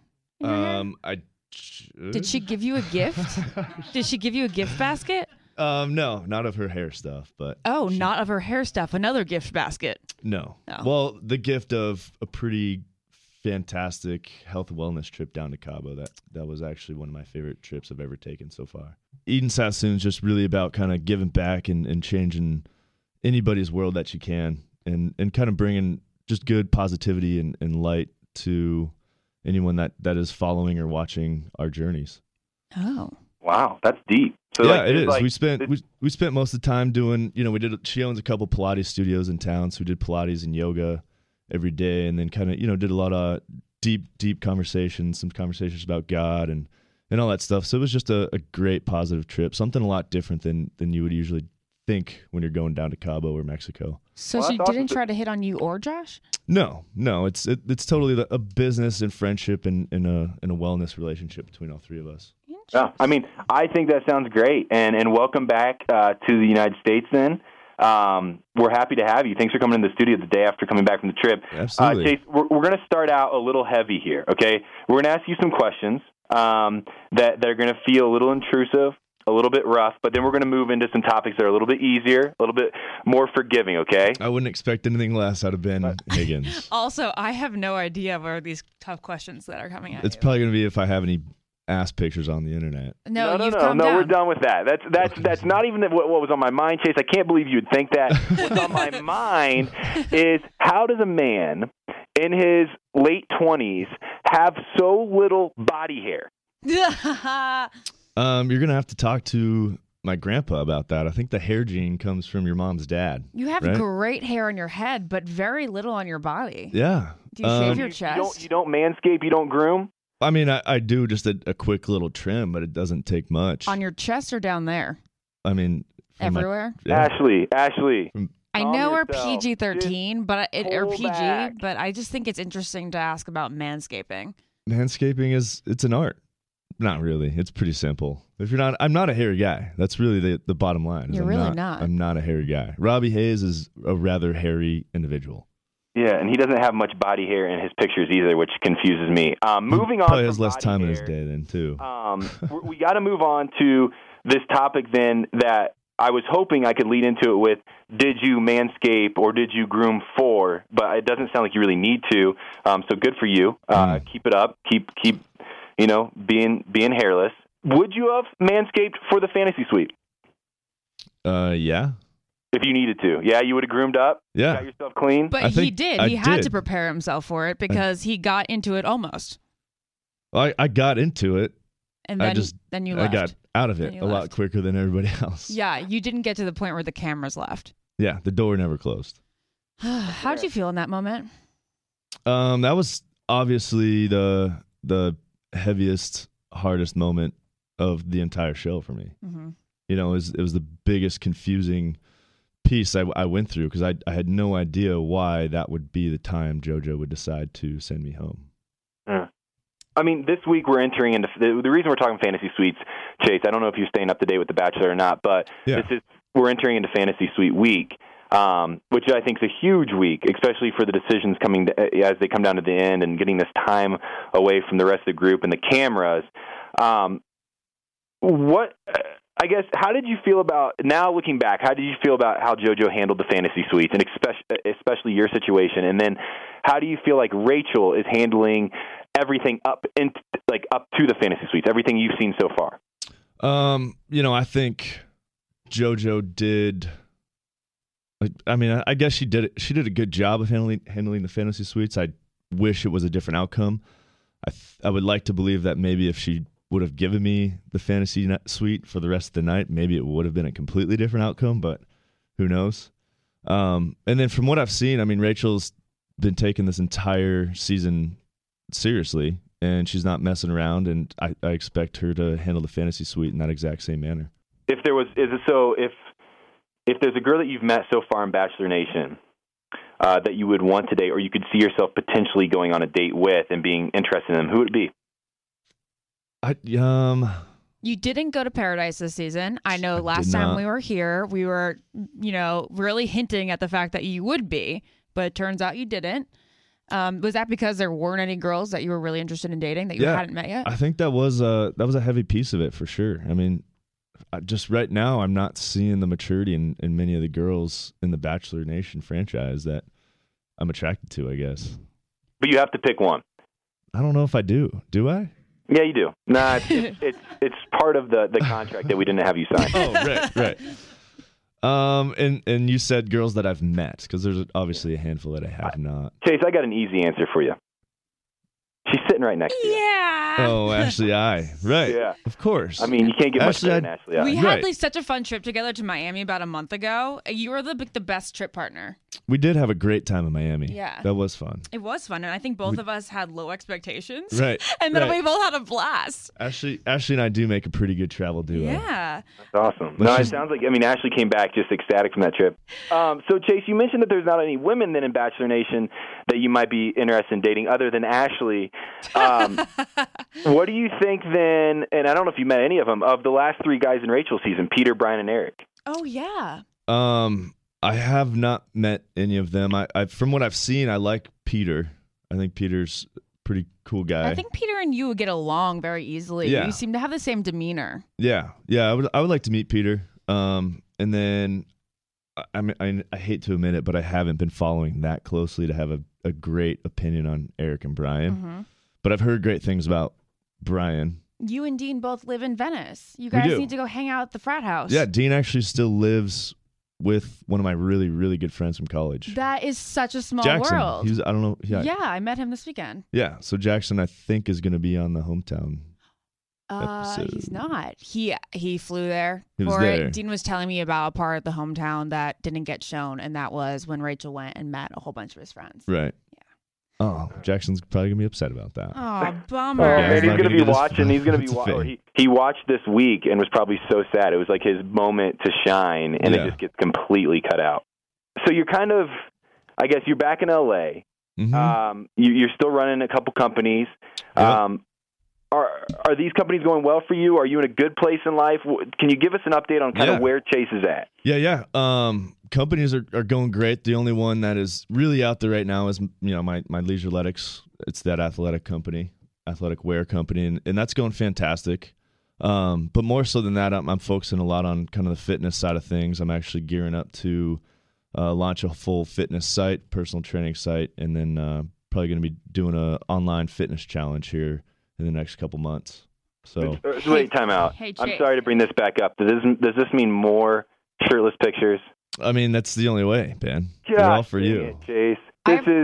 Speaker 3: Did she give you a gift? Did she give you a gift basket?
Speaker 4: No, not of her hair stuff, but
Speaker 3: not of her hair stuff. Another gift basket.
Speaker 4: No.
Speaker 3: Oh.
Speaker 4: Well, the gift of a pretty fantastic health and wellness trip down to Cabo. That was actually one of my favorite trips I've ever taken so far. Eden Sassoon's just really about kind of giving back and changing anybody's world that you can, and kind of bringing just good positivity and light to anyone that is following or watching our journeys.
Speaker 3: Oh.
Speaker 2: Wow, that's deep. So
Speaker 4: yeah, it is. Like, we spent most of the time doing, she owns a couple Pilates studios in town, so we did Pilates and yoga every day, and then kind of, did a lot of deep conversations, some conversations about God and all that stuff. So it was just a great positive trip, something a lot different than you would usually think when you're going down to Cabo or Mexico.
Speaker 3: So she didn't try to hit on you or Josh?
Speaker 4: No, it's totally a business and friendship and a wellness relationship between all three of us.
Speaker 2: Yeah, I mean, I think that sounds great, and welcome back to the United States. Then we're happy to have you. Thanks for coming in the studio the day after coming back from the trip.
Speaker 4: Absolutely.
Speaker 2: Chase, we're going to start out a little heavy here. Okay, we're going to ask you some questions that are going to feel a little intrusive, a little bit rough, but then we're going to move into some topics that are a little bit easier, a little bit more forgiving, okay?
Speaker 4: I wouldn't expect anything less out of Ben Higgins.
Speaker 3: Also, I have no idea where these tough questions that are coming at
Speaker 4: It's probably going to be if I have any ass pictures on the internet.
Speaker 2: No, we're done with that. That's not even what was on my mind, Chase. I can't believe you'd think that. What's on my mind is, how does a man in his late 20s have so little body hair?
Speaker 4: You're going to have to talk to my grandpa about that. I think the hair gene comes from your mom's dad.
Speaker 3: You have great hair on your head, but very little on your body.
Speaker 4: Yeah.
Speaker 3: Do you shave your chest?
Speaker 2: You don't manscape? You don't groom?
Speaker 4: I mean, I do just a quick little trim, but it doesn't take much.
Speaker 3: On your chest or down there?
Speaker 4: I mean,
Speaker 3: everywhere?
Speaker 2: Ashley.
Speaker 3: I know we're PG-13, or PG, but I just think it's interesting to ask about manscaping.
Speaker 4: Manscaping it's an art. Not really. It's pretty simple. I'm not a hairy guy. That's really the bottom line.
Speaker 3: You're really not.
Speaker 4: I'm not a hairy guy. Robbie Hayes is a rather hairy individual.
Speaker 2: Yeah, and he doesn't have much body hair in his pictures either, which confuses me. Moving on,
Speaker 4: probably has less time in his day then too.
Speaker 2: We got to move on to this topic then that I was hoping I could lead into it with. Did you manscape or did you groom for? But it doesn't sound like you really need to. So good for you. Keep it up. Keep being hairless. Would you have manscaped for the fantasy suite?
Speaker 4: Yeah.
Speaker 2: If you needed to. Yeah, you would have groomed up?
Speaker 4: Yeah.
Speaker 2: Got yourself clean?
Speaker 3: But he did. He had to prepare himself for it because he got into it almost.
Speaker 4: Well, I got into it.
Speaker 3: And then you left.
Speaker 4: I got out of it a lot quicker than everybody else.
Speaker 3: Yeah, you didn't get to the point where the cameras left.
Speaker 4: Yeah, the door never closed.
Speaker 3: How'd you feel in that moment?
Speaker 4: That was obviously the heaviest, hardest moment of the entire show for me. Mm-hmm. It was the biggest confusing piece I went through because I had no idea why that would be the time JoJo would decide to send me home.
Speaker 2: I mean, this week we're entering into the reason we're talking fantasy suites, Chase. I don't know if you're staying up to date with The Bachelor or not, but we're entering into fantasy suite week, which I think is a huge week, especially for the decisions coming as they come down to the end and getting this time away from the rest of the group and the cameras. I guess, how did you feel about, now looking back, how did you feel about how JoJo handled the fantasy suites, and especially your situation? And then how do you feel like Rachel is handling everything up to the fantasy suites, everything you've seen so far?
Speaker 4: I think JoJo did, I guess she did a good job of handling the fantasy suites. I wish it was a different outcome. I would like to believe that maybe if she would have given me the fantasy suite for the rest of the night, maybe it would have been a completely different outcome, but who knows? And then from what I've seen, I mean, Rachel's been taking this entire season seriously, and she's not messing around, and I expect her to handle the fantasy suite in that exact same manner.
Speaker 2: If there's a girl that you've met so far in Bachelor Nation that you would want to date, or you could see yourself potentially going on a date with and being interested in them, who would it be?
Speaker 3: You didn't go to Paradise this season. I know last time we were here, we were, really hinting at the fact that you would be, but it turns out you didn't. Was that because there weren't any girls that you were really interested in dating that you hadn't met yet?
Speaker 4: I think that was a heavy piece of it for sure. I mean, just right now, I'm not seeing the maturity in many of the girls in the Bachelor Nation franchise that I'm attracted to, I guess.
Speaker 2: But you have to pick one.
Speaker 4: I don't know if I do. Do I?
Speaker 2: Yeah, you do. Nah, it's part of the contract that we didn't have you sign.
Speaker 4: Oh, right. And you said girls that I've met, because there's obviously a handful that I have not.
Speaker 2: Chase, I got an easy answer for you. She's sitting right next to you.
Speaker 3: Yeah.
Speaker 4: Oh, Ashley I. Right. Yeah. Of course.
Speaker 2: I mean, you can't get much better than Ashley I.
Speaker 3: We had such a fun trip together to Miami about a month ago. You were the best trip partner.
Speaker 4: We did have a great time in Miami.
Speaker 3: Yeah.
Speaker 4: That was fun.
Speaker 3: It was fun, and I think both of us had low expectations.
Speaker 4: Right.
Speaker 3: And then we both had a blast.
Speaker 4: Ashley and I do make a pretty good travel duo.
Speaker 3: Yeah.
Speaker 2: That's awesome. No, it sounds like, Ashley came back just ecstatic from that trip. So, Chase, you mentioned that there's not any women then in Bachelor Nation that you might be interested in dating other than Ashley. What do you think then, and I don't know if you met any of them, of the last three guys in Rachel's season, Peter, Brian, and Eric?
Speaker 3: Oh, yeah.
Speaker 4: I have not met any of them. I from what I've seen, I like Peter. I think Peter's a pretty cool guy.
Speaker 3: I think Peter and you would get along very easily. Yeah. You seem to have the same demeanor.
Speaker 4: Yeah. I would like to meet Peter. And then I hate to admit it, but I haven't been following that closely to have a great opinion on Eric and Brian.
Speaker 3: Mm-hmm.
Speaker 4: But I've heard great things about Brian.
Speaker 3: You and Dean both live in Venice. You guys need to go hang out at the frat house.
Speaker 4: Yeah, Dean actually still lives with one of my really, really good friends from college.
Speaker 3: That is such a small
Speaker 4: Jackson.
Speaker 3: world.
Speaker 4: I don't know.
Speaker 3: Yeah, I met him this weekend.
Speaker 4: Yeah, so Jackson, I think, is going to be on the hometown episode.
Speaker 3: He's not. He flew there
Speaker 4: for it.
Speaker 3: Dean was telling me about a part of the hometown that didn't get shown, and that was when Rachel went and met a whole bunch of his friends.
Speaker 4: Right. Oh, Jackson's probably going to be upset about that.
Speaker 3: Oh, bummer.
Speaker 2: And he's going to be watching. He's going to be he watched this week and was probably so sad. It was like his moment to shine, and it just gets completely cut out. So you're kind of, I guess you're back in LA. Mm-hmm. You're still running a couple companies. Yep. Are these companies going well for you? Are you in a good place in life? Can you give us an update on kind of where Chase is at?
Speaker 4: Yeah. Companies are going great. The only one that is really out there right now is my Leisureletics. It's that athletic wear company, and that's going fantastic. But more so than that, I'm focusing a lot on kind of the fitness side of things. I'm actually gearing up to launch a full fitness site, personal training site, and then probably going to be doing an online fitness challenge here in the next couple months. So
Speaker 2: wait, time out.
Speaker 3: Hey,
Speaker 2: I'm sorry to bring this back up. Does this mean more shirtless pictures?
Speaker 4: I mean, that's the only way, Ben. They're all for you.
Speaker 2: Chase. This is...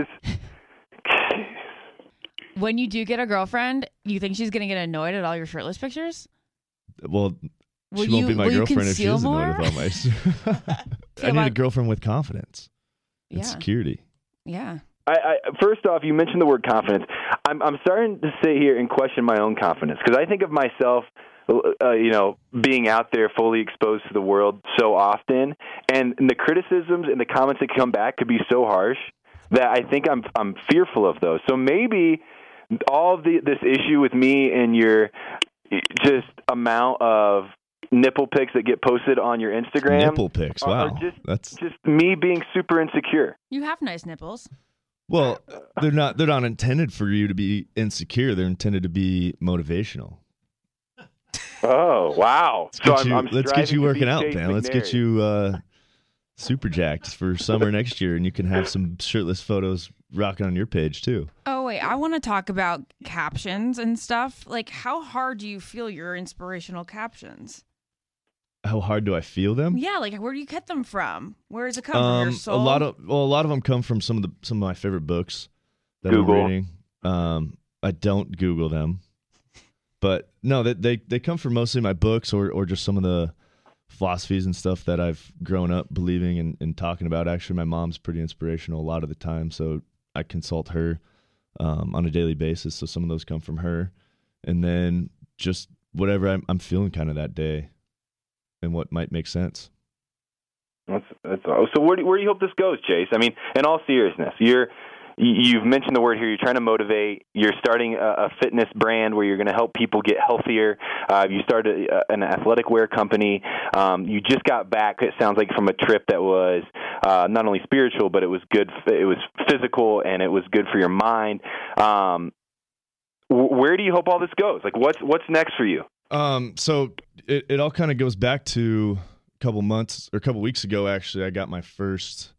Speaker 3: When you do get a girlfriend, you think she's going to get annoyed at all your shirtless pictures?
Speaker 4: Well, she won't be my girlfriend if she is annoyed with all my... I need a girlfriend with confidence and security.
Speaker 3: Yeah.
Speaker 2: I first off, you mentioned the word confidence. I'm starting to sit here and question my own confidence, because I think of myself, being out there fully exposed to the world so often, and the criticisms and the comments that come back could be so harsh that I think I'm fearful of those. So maybe all of this issue with me and your just amount of nipple pics that get posted on your Instagram.
Speaker 4: Nipple pics, wow.
Speaker 2: That's just me being super insecure.
Speaker 3: You have nice nipples.
Speaker 4: Well, they're not intended for you to be insecure. They're intended to be motivational.
Speaker 2: Oh, wow.
Speaker 4: Let's get you working out, man. Let's get you super jacked for summer next year, and you can have some shirtless photos rocking on your page too.
Speaker 3: Oh, wait. I want to talk about captions and stuff. Like, how hard do you feel your inspirational captions?
Speaker 4: How hard do I feel them?
Speaker 3: Yeah, like where do you get them from? Where does it come from? Your soul?
Speaker 4: A lot of them come from some of my favorite books that
Speaker 2: Google.
Speaker 4: I'm reading. I don't Google them. But no, they come from mostly my books or just some of the philosophies and stuff that I've grown up believing and talking about. Actually, my mom's pretty inspirational a lot of the time, so I consult her on a daily basis. So some of those come from her, and then just whatever I'm feeling kind of that day and what might make sense.
Speaker 2: That's so where do you hope this goes, Chase? I mean, in all seriousness, you've mentioned the word here. You're trying to motivate. You're starting a fitness brand where you're going to help people get healthier. You started an athletic wear company. You just got back, it sounds like, from a trip that was not only spiritual, but it was good. It was physical, and it was good for your mind. Where do you hope all this goes? Like, what's next for you?
Speaker 4: So it all kind of goes back to a couple weeks ago. Actually, I got my first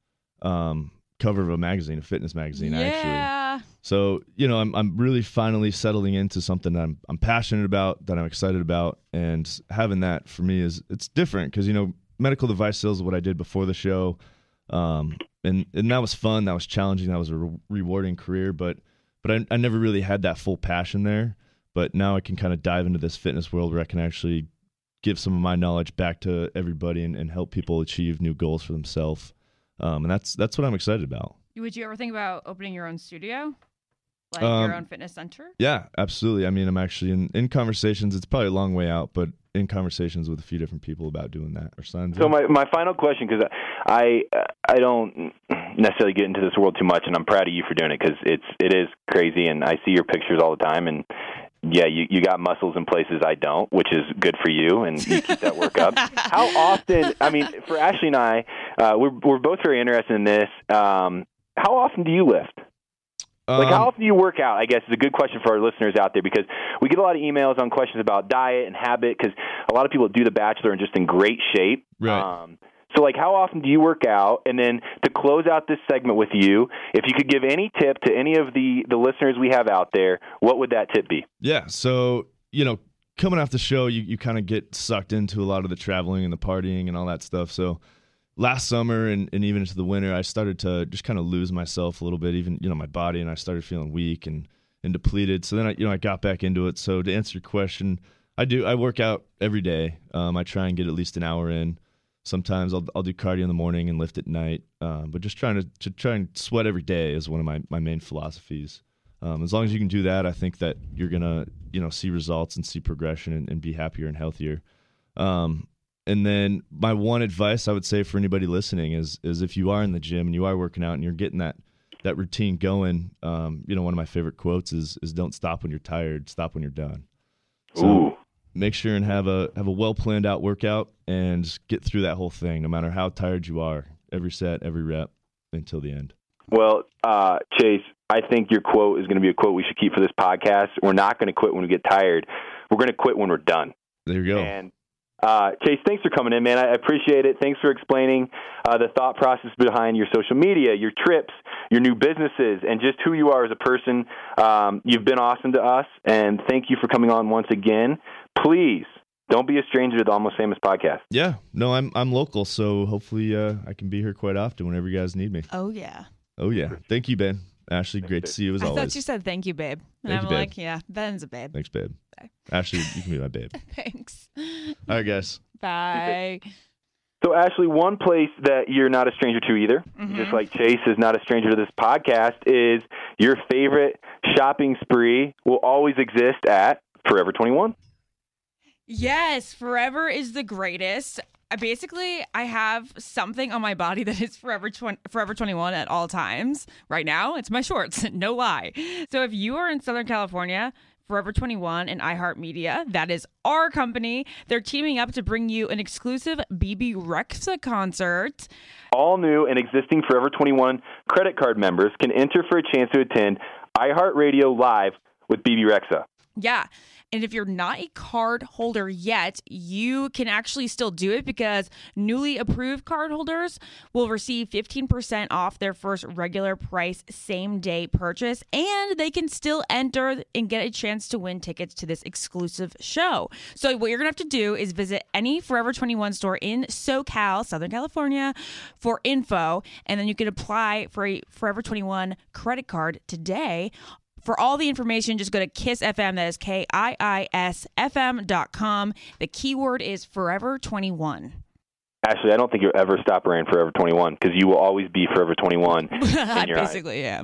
Speaker 4: cover of a magazine, a fitness magazine. Actually, so I'm really finally settling into something that I'm passionate about, that I'm excited about, and having that for me it's different because medical device sales is what I did before the show, and that was fun, that was challenging, that was a rewarding career, but I never really had that full passion there. But now I can kind of dive into this fitness world where I can actually give some of my knowledge back to everybody and help people achieve new goals for themselves. And that's what I'm excited about.
Speaker 3: Would you ever think about opening your own studio? Like your own fitness center? Yeah,
Speaker 4: absolutely. I mean, I'm actually in conversations. It's probably a long way out, but in conversations with a few different people about doing that.
Speaker 2: So my final question, because I don't necessarily get into this world too much, and I'm proud of you for doing it because it is crazy, and I see your pictures all the time, and yeah, you got muscles in places I don't, which is good for you, and you keep that work up. How often, I mean, for Ashley and I, we're both very interested in this. How often do you lift? Like, how often do you work out, I guess, is a good question for our listeners out there, because we get a lot of emails on questions about diet and habit, because a lot of people do The Bachelor and just in great shape.
Speaker 4: Right.
Speaker 2: So, like, how often do you work out? And then to close out this segment with you, if you could give any tip to any of the listeners we have out there, what would that tip be?
Speaker 4: Yeah, so, coming off the show, you kind of get sucked into a lot of the traveling and the partying and all that stuff. So last summer and even into the winter, I started to just kind of lose myself a little bit, even, my body, and I started feeling weak and depleted. So then I got back into it. So to answer your question, I work out every day. I try and get at least an hour in. Sometimes I'll do cardio in the morning and lift at night, but just trying to try and sweat every day is one of my main philosophies. As long as you can do that, I think that you're gonna see results and see progression and be happier and healthier. And then my one advice I would say for anybody listening is if you are in the gym and you are working out and you're getting that routine going, one of my favorite quotes is "Don't stop when you're tired, stop when you're done." So,
Speaker 2: ooh.
Speaker 4: Make sure and have a well planned out workout and get through that whole thing, no matter how tired you are, every set, every rep, until the end.
Speaker 2: Well, Chase, I think your quote is going to be a quote we should keep for this podcast. We're not going to quit when we get tired. We're going to quit when we're done.
Speaker 4: There you go.
Speaker 2: And Chase, thanks for coming in, man. I appreciate it. Thanks for explaining the thought process behind your social media, your trips, your new businesses, and just who you are as a person. You've been awesome to us, and thank you for coming on once again. Please don't be a stranger to the Almost Famous podcast.
Speaker 4: Yeah, no, I'm local, so hopefully I can be here quite often whenever you guys need me.
Speaker 3: Oh yeah.
Speaker 4: Thank you, Ben. Ashley, great to see you as always.
Speaker 3: I thought you said thank you, babe. And I'm like, yeah, Ben's a babe.
Speaker 4: Thanks, babe.
Speaker 3: Bye.
Speaker 4: Ashley, you can be my babe.
Speaker 3: Thanks.
Speaker 4: All right, guys.
Speaker 3: Bye.
Speaker 2: So, Ashley, one place that you're not a stranger to either, just like Chase is not a stranger to this podcast, is your favorite shopping spree will always exist at Forever 21.
Speaker 3: Yes, Forever is the greatest. I have something on my body that is Forever 21 at all times. Right now, it's my shorts. No lie. So if you are in Southern California, Forever 21 and iHeartMedia, that is our company. They're teaming up to bring you an exclusive BB Rexha concert.
Speaker 2: All new and existing Forever 21 credit card members can enter for a chance to attend iHeartRadio Live with BB Rexha.
Speaker 3: Yeah. And if you're not a card holder yet, you can actually still do it because newly approved card holders will receive 15% off their first regular price same-day purchase, and they can still enter and get a chance to win tickets to this exclusive show. So what you're going to have to do is visit any Forever 21 store in SoCal, Southern California, for info, and then you can apply for a Forever 21 credit card today For all the information, just go to Kiss FM. That is KIISFM.com. The keyword is Forever 21.
Speaker 2: Ashley, I don't think you'll ever stop wearing Forever 21 because you will always be Forever 21 in your
Speaker 3: I basically am.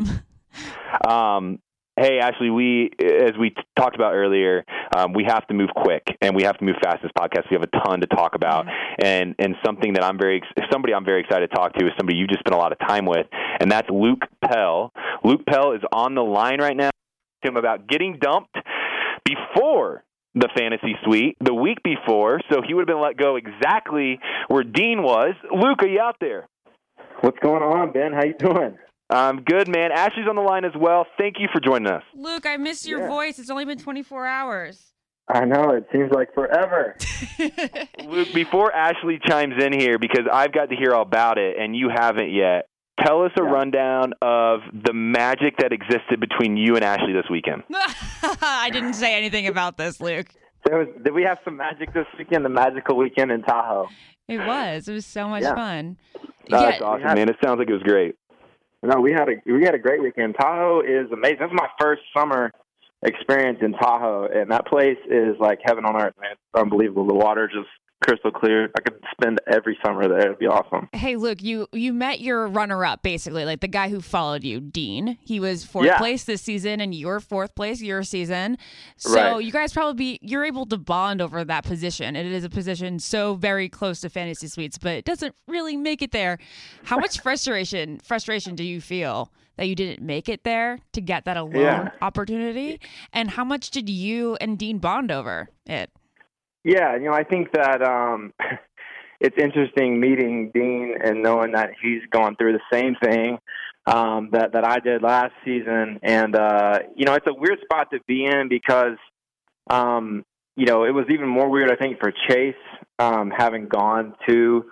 Speaker 2: Hey, Ashley, as we talked about earlier, we have to move quick and we have to move fast in this podcast. We have a ton to talk about, and something that somebody I'm very excited to talk to is somebody you just spent a lot of time with, and that's Luke Pell. Luke Pell is on the line right now. Him about getting dumped before the fantasy suite the week before, so he would have been let go exactly where Dean was. Luke, are you out there?
Speaker 5: What's going on, Ben? How you doing?
Speaker 2: I'm good, man. Ashley's on the line as well. Thank you for joining us.
Speaker 3: Luke, I miss your voice. It's only been 24 hours.
Speaker 5: I know. It seems like forever.
Speaker 2: Luke, before Ashley chimes in here, because I've got to hear all about it and you haven't yet, tell us a rundown of the magic that existed between you and Ashley this weekend.
Speaker 3: I didn't say anything about this, Luke.
Speaker 5: Did we have some magic this weekend, the magical weekend in Tahoe?
Speaker 3: It was. It was so much fun.
Speaker 2: That's awesome, man. It sounds like it was great.
Speaker 5: No, we had a great weekend. Tahoe is amazing. This is my first summer experience in Tahoe, and that place is like heaven on earth, man. It's unbelievable. The water just crystal clear. I could spend every summer there. It'd be awesome.
Speaker 3: Hey, Luke, you met your runner-up, basically, like the guy who followed you, Dean. He was fourth place this season, and you're fourth place your season. So you guys you're able to bond over that position. It is a position so very close to fantasy suites, but it doesn't really make it there. How much frustration do you feel that you didn't make it there to get that alone opportunity? And how much did you and Dean bond over it?
Speaker 5: Yeah, I think that it's interesting meeting Dean and knowing that he's going through the same thing that I did last season. And, it's a weird spot to be in because, it was even more weird, I think, for Chase having gone to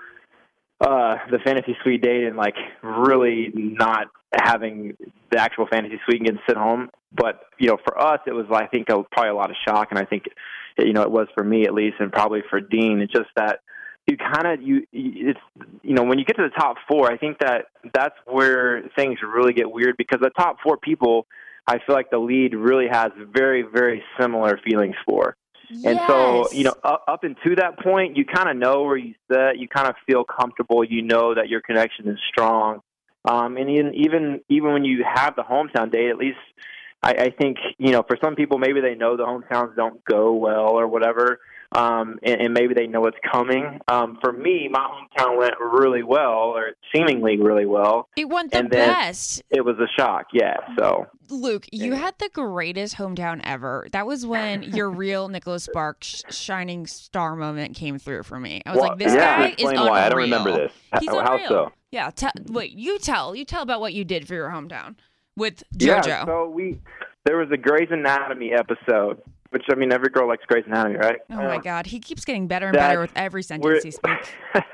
Speaker 5: the fantasy suite date and, like, really not having the actual fantasy suite and getting to sit home. But, for us, it was, I think, probably a lot of shock, and I think it was for me at least, and probably for Dean. It's just that when you get to the top four, I think that's where things really get weird because the top four people, I feel like the lead really has very, very similar feelings for.
Speaker 3: Yes.
Speaker 5: And so, up until that point, you kind of know where you sit. You kind of feel comfortable. You know that your connection is strong. And even when you have the hometown date, at least I think, for some people, maybe they know the hometowns don't go well or whatever, and maybe they know what's coming. For me, my hometown went really well, or seemingly really well.
Speaker 3: It went the best.
Speaker 5: It was a shock, So,
Speaker 3: Luke, you had the greatest hometown ever. That was when your real Nicholas Sparks shining star moment came through for me. I was like, this guy is unreal.
Speaker 2: Why. I don't remember this.
Speaker 3: He's
Speaker 2: How
Speaker 3: unreal.
Speaker 2: so?
Speaker 3: Yeah, you tell about what you did for your hometown with JoJo.
Speaker 5: Yeah, so there was a Grey's Anatomy episode, which, every girl likes Grey's Anatomy, right?
Speaker 3: Oh, my God. He keeps getting better and better with every sentence he speaks.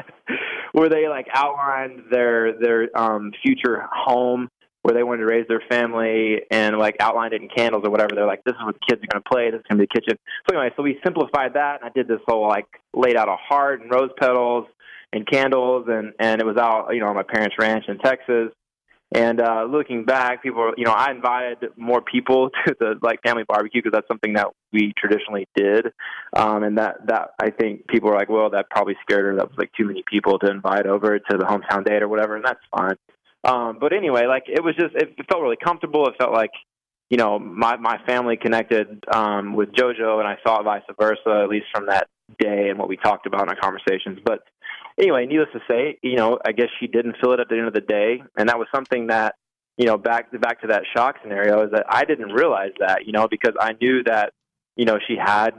Speaker 5: Where they, outlined their future home, where they wanted to raise their family, and, outlined it in candles or whatever. They're like, this is what the kids are going to play. This is going to be the kitchen. So, anyway, we simplified that, and I did this whole, laid out a heart and rose petals and candles, and it was out, on my parents' ranch in Texas. And looking back, people, I invited more people to the family barbecue because that's something that we traditionally did, and that I think people were like, well, that probably scared her. That was too many people to invite over to the hometown date or whatever, and that's fine. But anyway, it was just it felt really comfortable. It felt like my family connected with JoJo, and I saw it vice versa, at least from that day and what we talked about in our conversations. But anyway, needless to say, I guess she didn't feel it at the end of the day, and that was something that, back to that shock scenario, is that I didn't realize that, because I knew that, she had,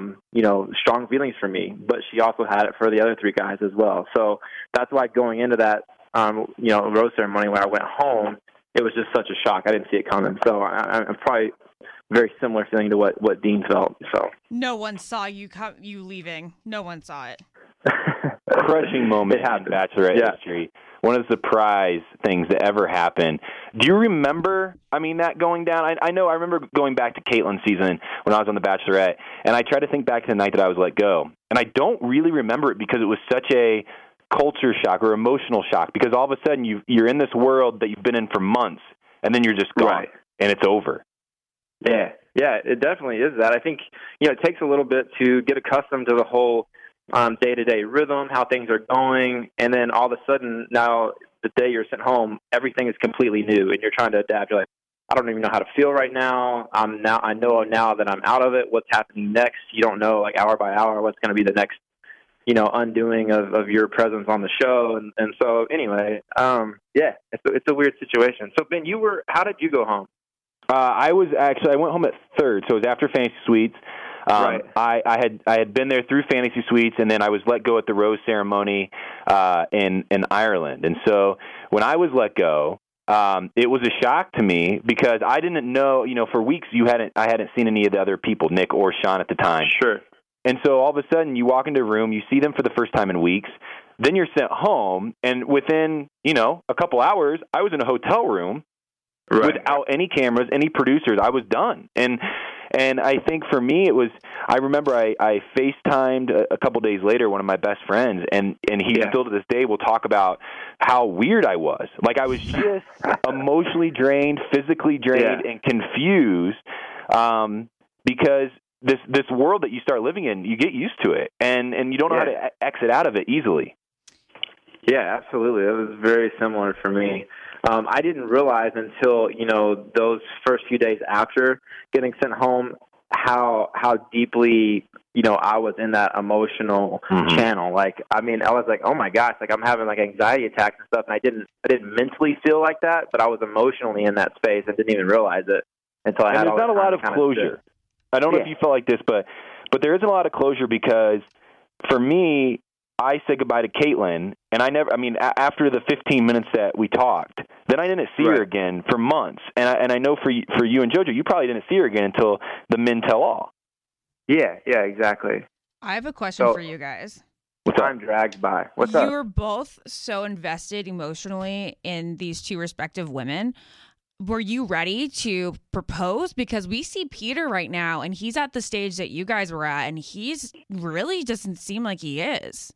Speaker 5: strong feelings for me, but she also had it for the other three guys as well. So that's why going into that, rose ceremony when I went home, it was just such a shock. I didn't see it coming. So I'm probably very similar feeling to what Dean felt. So
Speaker 3: no one saw you leaving. No one saw it.
Speaker 2: Crushing moment in Bachelorette history. One of the surprise things that ever happened. Do you remember, that going down? I know I remember going back to Caitlin's season when I was on The Bachelorette, and I tried to think back to the night that I was let go. And I don't really remember it because it was such a culture shock or emotional shock, because all of a sudden you're in this world that you've been in for months, and then you're just gone, and it's over.
Speaker 5: Yeah, it definitely is that. I think, it takes a little bit to get accustomed to the whole day-to-day rhythm, how things are going, and then all of a sudden now the day you're sent home, everything is completely new, and you're trying to adapt. You're like, I don't even know how to feel right now. I know now that I'm out of it. What's happening next? You don't know, like hour by hour, what's going to be the next, undoing of your presence on the show. And so anyway, it's a weird situation. So Ben, how did you go home?
Speaker 2: I went home at third, so it was after Fantasy Suites.
Speaker 5: Right.
Speaker 2: I had been there through Fantasy Suites, and then I was let go at the Rose ceremony in Ireland. And so when I was let go, it was a shock to me because I didn't know. For weeks I hadn't seen any of the other people, Nick or Sean at the time.
Speaker 5: Sure.
Speaker 2: And so all of a sudden, you walk into a room, you see them for the first time in weeks. Then you're sent home, and within a couple hours, I was in a hotel room. Right. Without any cameras, any producers. I was done. And I think for me, it was, I remember I FaceTimed a couple days later one of my best friends, and he still to this day will talk about how weird I was. Like I was just emotionally drained, physically drained, and confused because this world that you start living in, you get used to it, and you don't know how to exit out of it easily.
Speaker 5: Yeah, absolutely. It was very similar for me. I didn't realize until, those first few days after getting sent home how deeply, I was in that emotional channel. Like, I was like, oh my gosh, like I'm having like anxiety attacks and stuff. And I didn't mentally feel like that, but I was emotionally in that space and didn't even realize it until I had
Speaker 2: there's not a lot of closure. I don't know if you felt like this, but there isn't a lot of closure because for me, I said goodbye to Caitlin, and after the 15 minutes that we talked, then I didn't see her again for months. And I know for you and JoJo, you probably didn't see her again until the Men Tell All.
Speaker 5: Yeah, exactly.
Speaker 3: I have a question for you guys.
Speaker 5: Time dragged by. What's up?
Speaker 3: You were both so invested emotionally in these two respective women. Were you ready to propose? Because we see Peter right now, and he's at the stage that you guys were at, and he's really doesn't seem like he is.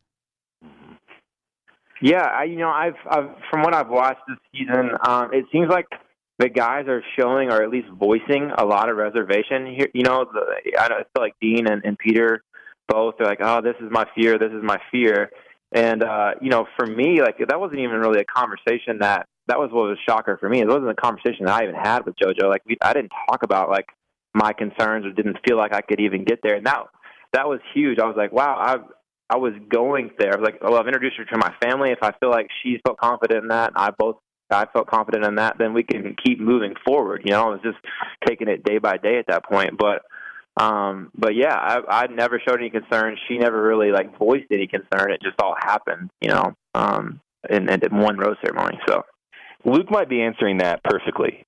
Speaker 5: Yeah, I've from what I've watched this season, it seems like the guys are showing, or at least voicing, a lot of reservation here. I feel like Dean and Peter both are like, oh, this is my fear, and for me, like that wasn't even really a conversation that was what was a shocker for me. It wasn't a conversation that I even had with JoJo. Like I didn't talk about like my concerns, or didn't feel like I could even get there, and that was huge. I was like, wow, I was going there. I was like, I've introduced her to my family. If I feel like she's felt confident in that, and I felt confident in that, then we can keep moving forward. I was just taking it day by day at that point. But yeah, I never showed any concern. She never really like voiced any concern. It just all happened, in one rose ceremony. So
Speaker 2: Luke might be answering that perfectly.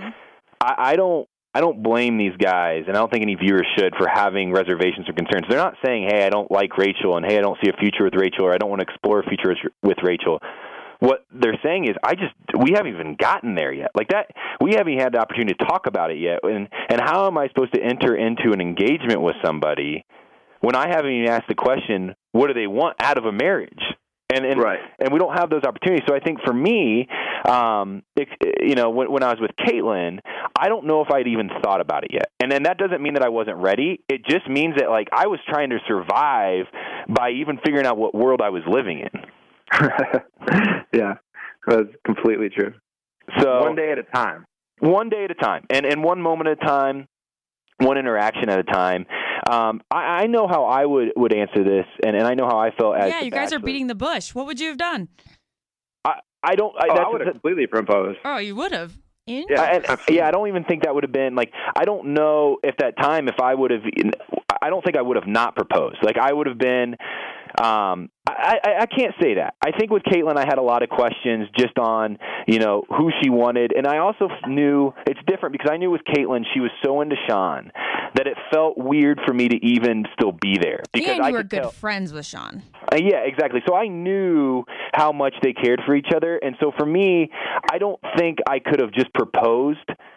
Speaker 2: I don't blame these guys, and I don't think any viewers should, for having reservations or concerns. They're not saying, hey, I don't like Rachel, and hey, I don't see a future with Rachel, or I don't want to explore a future with Rachel. What they're saying is, we haven't even gotten there yet. Like that, we haven't had the opportunity to talk about it yet. And how am I supposed to enter into an engagement with somebody when I haven't even asked the question, what do they want out of a marriage? And we don't have those opportunities. So I think for me, when I was with Caitlin, I don't know if I'd even thought about it yet. And then that doesn't mean that I wasn't ready. It just means that like I was trying to survive by even figuring out what world I was living in.
Speaker 5: Yeah, that's completely true.
Speaker 2: So
Speaker 5: one day at a time.
Speaker 2: One day at a time, and one moment at a time, one interaction at a time. I know how I would answer this, and I know how I felt as
Speaker 3: you guys are beating the bush. What would you have done?
Speaker 2: I would have
Speaker 5: completely proposed.
Speaker 3: Oh, you would have?
Speaker 2: I don't even think that would have been, like, I don't know if that time, if I would have, I don't think I would have not proposed. Like, I would have been, I can't say that. I think with Caitlin, I had a lot of questions just on, who she wanted. And I also knew, it's different because I knew with Caitlin, she was so into Sean that it felt weird for me to even still be there. Because
Speaker 3: and you were good friends with Sean.
Speaker 2: Yeah, exactly. So I knew how much they cared for each other. And so for me, I don't think I could have just proposed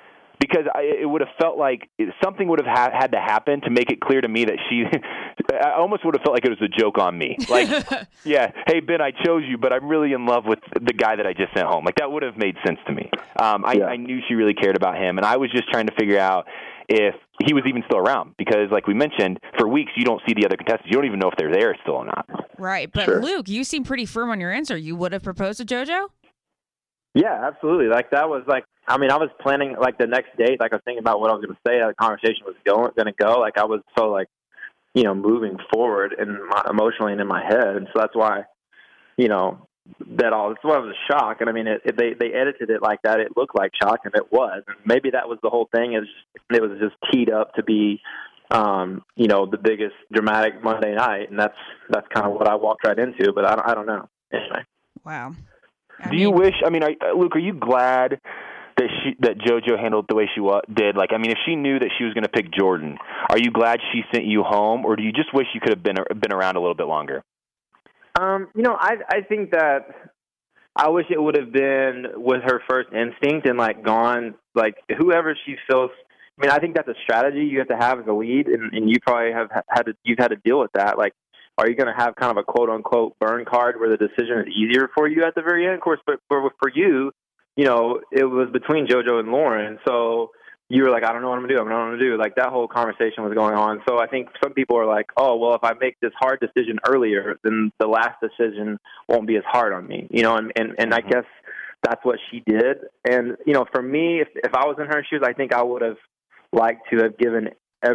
Speaker 2: because it would have felt like something would have had to happen to make it clear to me that I almost would have felt like it was a joke on me. Like, yeah, hey, Ben, I chose you, but I'm really in love with the guy that I just sent home. Like, that would have made sense to me. I knew she really cared about him, and I was just trying to figure out if he was even still around, because like we mentioned, for weeks you don't see the other contestants. You don't even know if they're there still or not.
Speaker 3: Right. But sure. Luke, you seem pretty firm on your answer. You would have proposed to JoJo?
Speaker 5: Yeah, absolutely. Like, that was like, I mean, I was planning like the next date. Like, I was thinking about what I was going to say, how the conversation was going to go. Like, I was so like, you know, moving forward emotionally and in my head. And so that's why, you know, that's why it was a shock. And I mean, they edited it like that. It looked like shock, and it was. And maybe that was the whole thing. It was just teed up to be, you know, the biggest dramatic Monday night, and that's kind of what I walked right into. But I don't know. Anyway.
Speaker 3: Wow.
Speaker 2: You wish? I mean, Luke, are you glad that JoJo handled it the way she did? Like, I mean, if she knew that she was going to pick Jordan, are you glad she sent you home, or do you just wish you could have been around a little bit longer?
Speaker 5: You know, I think that I wish it would have been with her first instinct and like gone, like whoever she feels. I mean, I think that's a strategy you have to have as a lead, and you probably you've had to deal with that. Like, are you going to have kind of a quote unquote burn card where the decision is easier for you at the very end? Of course, but for you, you know, it was between JoJo and Lauren, so you were like, I don't know what I'm going to do. I don't know what I'm going to do. Like, that whole conversation was going on. So I think some people are like, oh, well, if I make this hard decision earlier, then the last decision won't be as hard on me, you know, and I guess that's what she did. And, you know, for me, if I was in her shoes, I think I would have liked to have given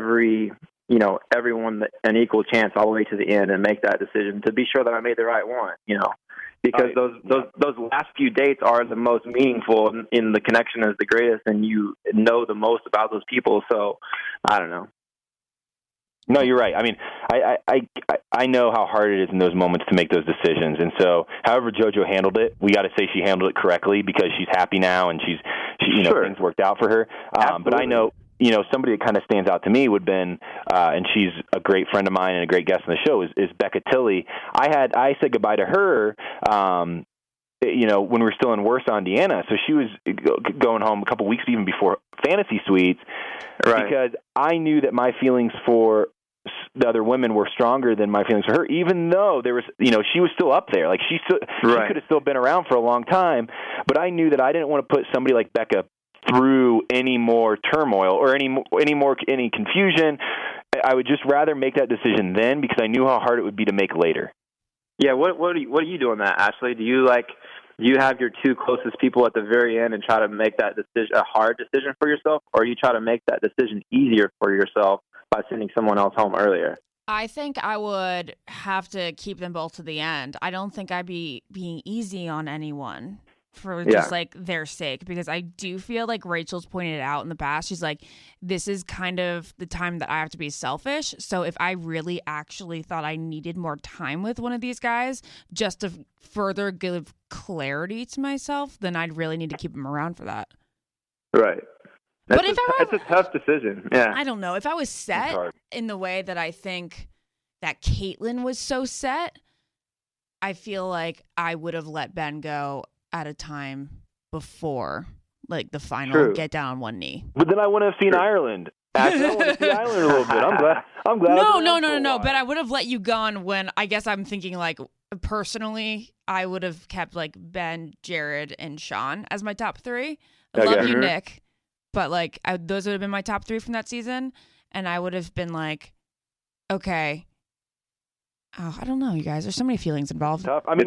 Speaker 5: everyone an equal chance all the way to the end and make that decision to be sure that I made the right one, you know. Because those last few dates are the most meaningful, in the connection is the greatest, and you know the most about those people. So, I don't know.
Speaker 2: No, you're right. I mean, I know how hard it is in those moments to make those decisions, and so however JoJo handled it, we got to say she handled it correctly, because she's happy now and she you know, sure, things worked out for her. But I know, you know, somebody that kind of stands out to me would have been, and she's a great friend of mine and a great guest on the show, is Becca Tilley. I said goodbye to her, you know, when we were still in Warsaw, Indiana. So she was going home a couple weeks even before Fantasy Suites, right, because I knew that my feelings for the other women were stronger than my feelings for her, even though there was, you know, she was still up there. Like, she could have still been around for a long time, but I knew that I didn't want to put somebody like Becca through any more turmoil or any confusion. I would just rather make that decision then, because I knew how hard it would be to make later.
Speaker 5: Yeah, what do you do on that, Ashley? Do you have your two closest people at the very end and try to make that decision a hard decision for yourself, or you try to make that decision easier for yourself by sending someone else home earlier?
Speaker 3: I think I would have to keep them both to the end. I don't think I'd be being easy on anyone for just like their sake, because I do feel like Rachel's pointed it out in the past. She's like, this is kind of the time that I have to be selfish. So if I really actually thought I needed more time with one of these guys just to further give clarity to myself, then I'd really need to keep them around for that.
Speaker 5: Right.
Speaker 3: That's
Speaker 5: a tough decision. Yeah.
Speaker 3: I don't know. If I was set in the way that I think that Caitlyn was so set, I feel like I would have let Ben go at a time before, like, the final get down on one knee.
Speaker 2: But then I wouldn't have seen Ireland. Actually, I want to see Ireland a little bit. I'm glad.
Speaker 3: No. But I would have let you gone when, I guess I'm thinking, like, personally, I would have kept, like, Ben, Jared, and Sean as my top three. I love you, Nick. But, like, those would have been my top three from that season. And I would have been like, okay. Oh, I don't know, you guys. There's so many feelings involved.
Speaker 2: Tough. I mean,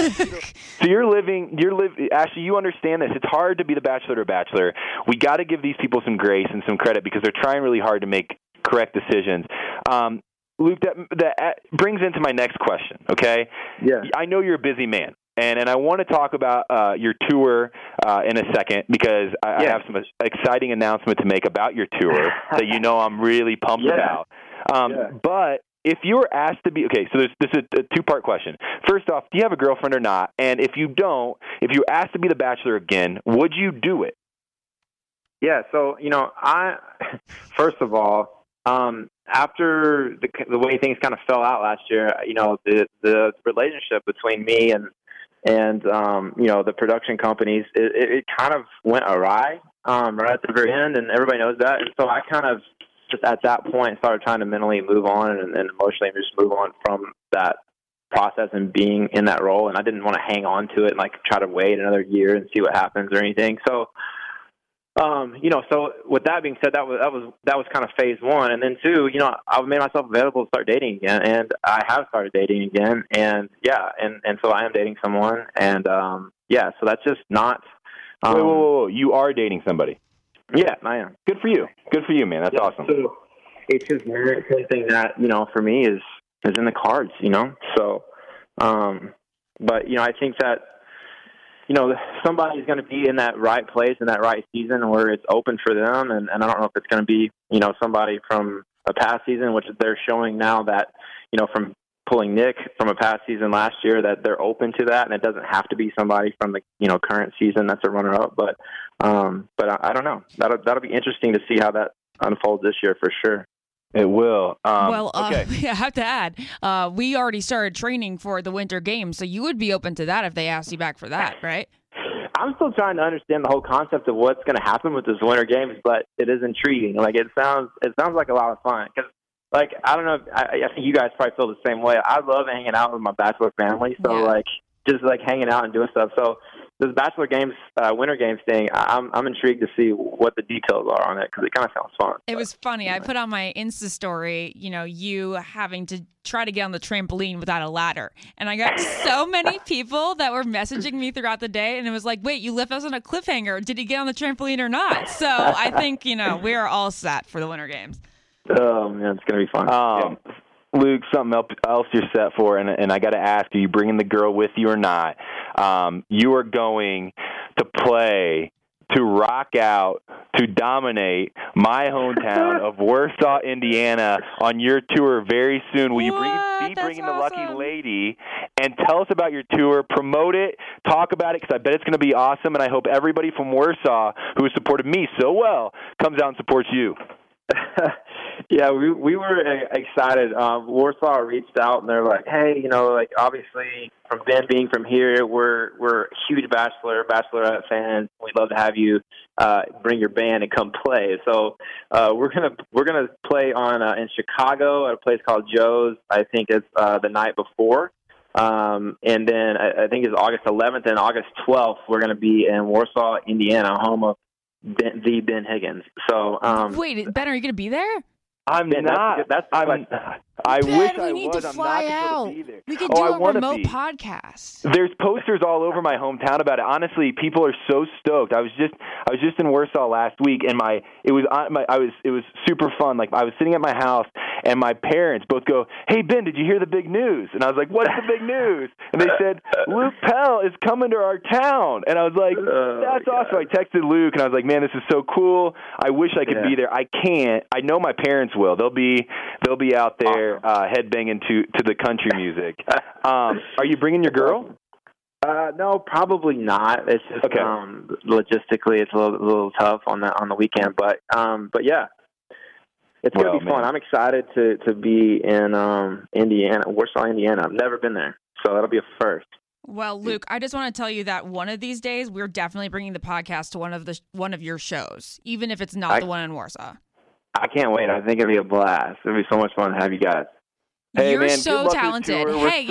Speaker 2: so you're living. Ashley, you understand this. It's hard to be the Bachelor or Bachelor. We got to give these people some grace and some credit, because they're trying really hard to make correct decisions. Luke, that brings into my next question. Okay.
Speaker 5: Yeah.
Speaker 2: I know you're a busy man, and I want to talk about your tour in a second, because I have some exciting announcement to make about your tour that you know I'm really pumped about. But if you were asked to be, okay, so this is a two-part question. First off, do you have a girlfriend or not? And if you don't, if you were asked to be the Bachelor again, would you do it?
Speaker 5: Yeah, so, you know, first of all, after the way things kind of fell out last year, you know, the relationship between me and And, the production companies, it kind of went awry right at the very end, and everybody knows that. And so I kind of just at that point started trying to mentally move on and emotionally just move on from that process and being in that role. And I didn't want to hang on to it and like try to wait another year and see what happens or anything. So, so with that being said, that was kind of phase one. And then two, I made myself available to start dating again, and I have started dating again. And and so I am dating someone, and so that's just not.
Speaker 2: Whoa. You are dating somebody?
Speaker 5: Yeah, I am.
Speaker 2: Good for you, man. That's awesome. So
Speaker 5: it's just something that, for me is in the cards, So, but, I think that, somebody's going to be in that right place in that right season where it's open for them. And I don't know if it's going to be, somebody from a past season, which they're showing now that, from pulling Nick from a past season last year, that they're open to that. And it doesn't have to be somebody from the, current season that's a runner up. But I don't know. That'll be interesting to see how that unfolds this year for sure.
Speaker 2: It will.
Speaker 3: Okay. I have to add, we already started training for the Winter Games, so you would be open to that if they asked you back for that, right?
Speaker 5: I'm still trying to understand the whole concept of what's going to happen with this Winter Games, but it is intriguing. Like it sounds like a lot of fun because, like, I don't know. I think you guys probably feel the same way. I love hanging out with my bachelor family, so just hanging out and doing stuff. So this Bachelor Games, Winter Games thing, I'm intrigued to see what the details are on it because it kind of sounds fun.
Speaker 3: It was funny. I put on my Insta story, you having to try to get on the trampoline without a ladder. And I got so many people that were messaging me throughout the day. And it was like, wait, you left us on a cliffhanger. Did he get on the trampoline or not? So I think, we are all set for the Winter Games.
Speaker 5: Oh, man, it's going to be fun.
Speaker 2: Luke, something else you're set for, and I got to ask, are you bringing the girl with you or not? You are going to play, to rock out, to dominate my hometown of Warsaw, Indiana on your tour very soon. Will you be bringing the Lucky Lady? And tell us about your tour, promote it, talk about it, because I bet it's going to be awesome, and I hope everybody from Warsaw who has supported me so well comes out and supports you.
Speaker 5: Yeah, we were excited. Warsaw reached out and they're like, hey, obviously from Ben being from here, we're huge Bachelorette fans. We'd love to have you bring your band and come play. So we're gonna play on in Chicago at a place called Joe's. I think it's the night before. And then I think it's August 11th and August 12th. We're going to be in Warsaw, Indiana, home of Ben Higgins. So,
Speaker 3: wait, Ben, are you going to be there?
Speaker 2: I'm not. I
Speaker 3: Ben,
Speaker 2: wish I
Speaker 3: we need
Speaker 2: was.
Speaker 3: to
Speaker 2: I'm
Speaker 3: fly
Speaker 2: not
Speaker 3: out.
Speaker 2: to be there.
Speaker 3: We could do a remote
Speaker 2: be.
Speaker 3: podcast.
Speaker 2: There's posters all over my hometown about it. Honestly, people are so stoked. I was just in Warsaw last week, and it was super fun. Like I was sitting at my house, and my parents both go, "Hey Ben, did you hear the big news?" And I was like, "What's the big news?" And they said, "Luke Pell is coming to our town." And I was like, "That's awesome." I texted Luke, and I was like, "Man, this is so cool. I wish I could be there. I can't. I know my parents will. They'll be out there headbanging to the country music." Are you bringing your girl?
Speaker 5: No, probably not. It's just logistically, it's a little tough on the weekend. But yeah, it's gonna be fun. I'm excited to be in Indiana, Warsaw, Indiana. I've never been there, so that'll be a first.
Speaker 3: Well, Luke, I just want to tell you that one of these days we're definitely bringing the podcast to one of your shows, even if it's not the one in Warsaw.
Speaker 5: I can't wait. I think it'll be a blast. It'll be so much fun to have you guys.
Speaker 2: Hey,
Speaker 3: You're
Speaker 2: man,
Speaker 3: so talented.
Speaker 2: Hey,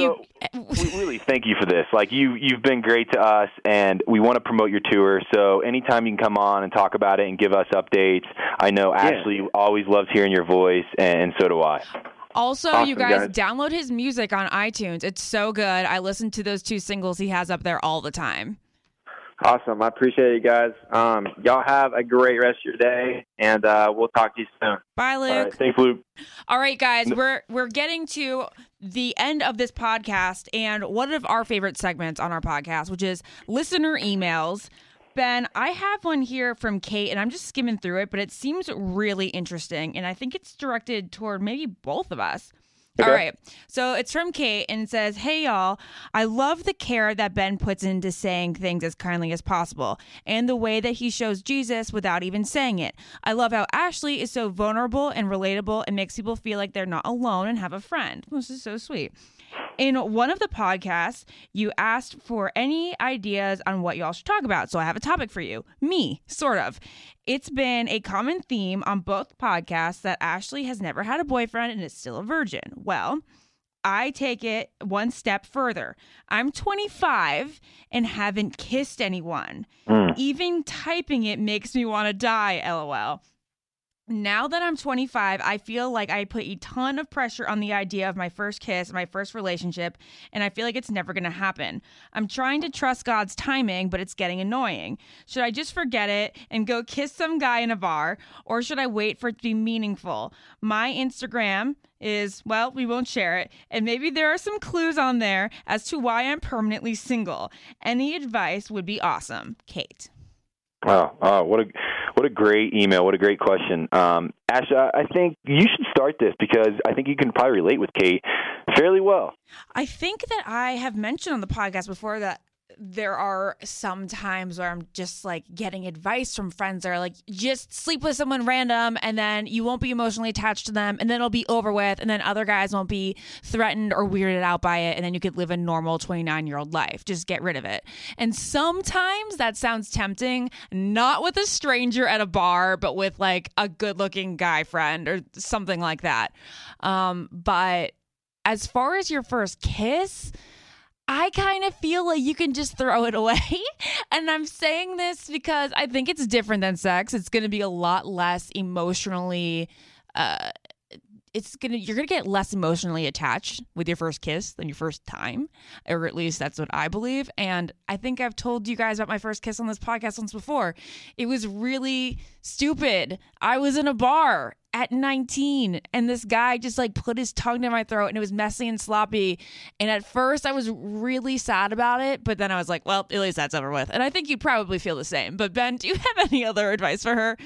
Speaker 2: we really thank you for this. Like you've been great to us, and we want to promote your tour. So anytime you can come on and talk about it and give us updates, I know Ashley always loves hearing your voice, and so do I.
Speaker 3: Also,
Speaker 5: awesome,
Speaker 3: you guys download his music on iTunes. It's so good. I listen to those 2 singles he has up there all the time.
Speaker 5: Awesome. I appreciate it, guys. Y'all have a great rest of your day, and we'll talk to you soon.
Speaker 3: Bye, Luke.
Speaker 2: All right, thanks, Luke.
Speaker 3: All right, guys, we're getting to the end of this podcast and one of our favorite segments on our podcast, which is listener emails. Ben, I have one here from Kate, and I'm just skimming through it, but it seems really interesting, and I think it's directed toward maybe both of us. Okay. All right. So it's from Kate and it says, "Hey, y'all. I love the care that Ben puts into saying things as kindly as possible and the way that he shows Jesus without even saying it. I love how Ashley is so vulnerable and relatable and makes people feel like they're not alone and have a friend." This is so sweet. In one of the podcasts, you asked for any ideas on what y'all should talk about. So I have a topic for you. Me, sort of. It's been a common theme on both podcasts that Ashley has never had a boyfriend and is still a virgin. Well, I take it one step further. I'm 25 and haven't kissed anyone. Even typing it makes me want to die, LOL. Now that I'm 25, I feel like I put a ton of pressure on the idea of my first kiss, my first relationship, and I feel like it's never going to happen. I'm trying to trust God's timing, but it's getting annoying. Should I just forget it and go kiss some guy in a bar, or should I wait for it to be meaningful? My Instagram is, well, we won't share it, and maybe there are some clues on there as to why I'm permanently single. Any advice would be awesome. Kate.
Speaker 2: Oh, what a great email. What a great question. Ash, I think you should start this because I think you can probably relate with Kate fairly well.
Speaker 3: I think that I have mentioned on the podcast before that there are some times where I'm just like getting advice from friends that are like, just sleep with someone random and then you won't be emotionally attached to them and then it'll be over with and then other guys won't be threatened or weirded out by it and then you could live a normal 29-year-old life. Just get rid of it. And sometimes that sounds tempting, not with a stranger at a bar, but with like a good-looking guy friend or something like that. But as far as your first kiss, I kind of feel like you can just throw it away. And I'm saying this because I think it's different than sex. It's going to be a lot less emotionally, you're going to get less emotionally attached with your first kiss than your first time, or at least that's what I believe. And I think I've told you guys about my first kiss on this podcast once before. It was really stupid. I was in a bar at 19 and this guy just like put his tongue down my throat and it was messy and sloppy. And at first I was really sad about it, but then I was like, well, at least that's over with. And I think you'd probably feel the same. But Ben, do you have any other advice for her?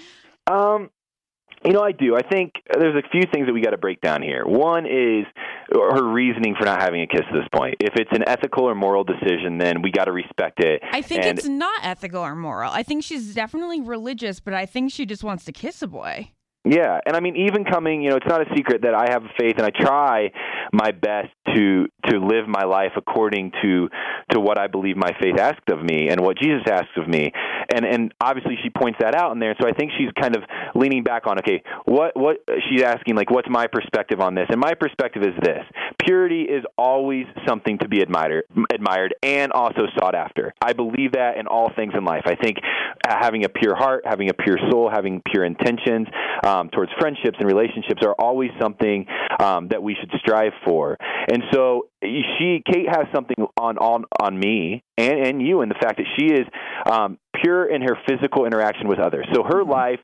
Speaker 2: I do. I think there's a few things that we got to break down here. One is her reasoning for not having a kiss at this point. If it's an ethical or moral decision, then we got to respect it.
Speaker 3: I think it's not ethical or moral. I think she's definitely religious, but I think she just wants to kiss a boy.
Speaker 2: Yeah, and I mean, even coming, it's not a secret that I have faith, and I try my best to live my life according to what I believe my faith asks of me and what Jesus asks of me, and obviously she points that out in there. So I think she's kind of leaning back on, okay, what she's asking, like, what's my perspective on this? And my perspective is this: purity is always something to be admired, and also sought after. I believe that in all things in life. I think having a pure heart, having a pure soul, having pure intentions towards friendships and relationships are always something that we should strive for. And so Kate has something on me and you, in the fact that she is pure in her physical interaction with others. So her life,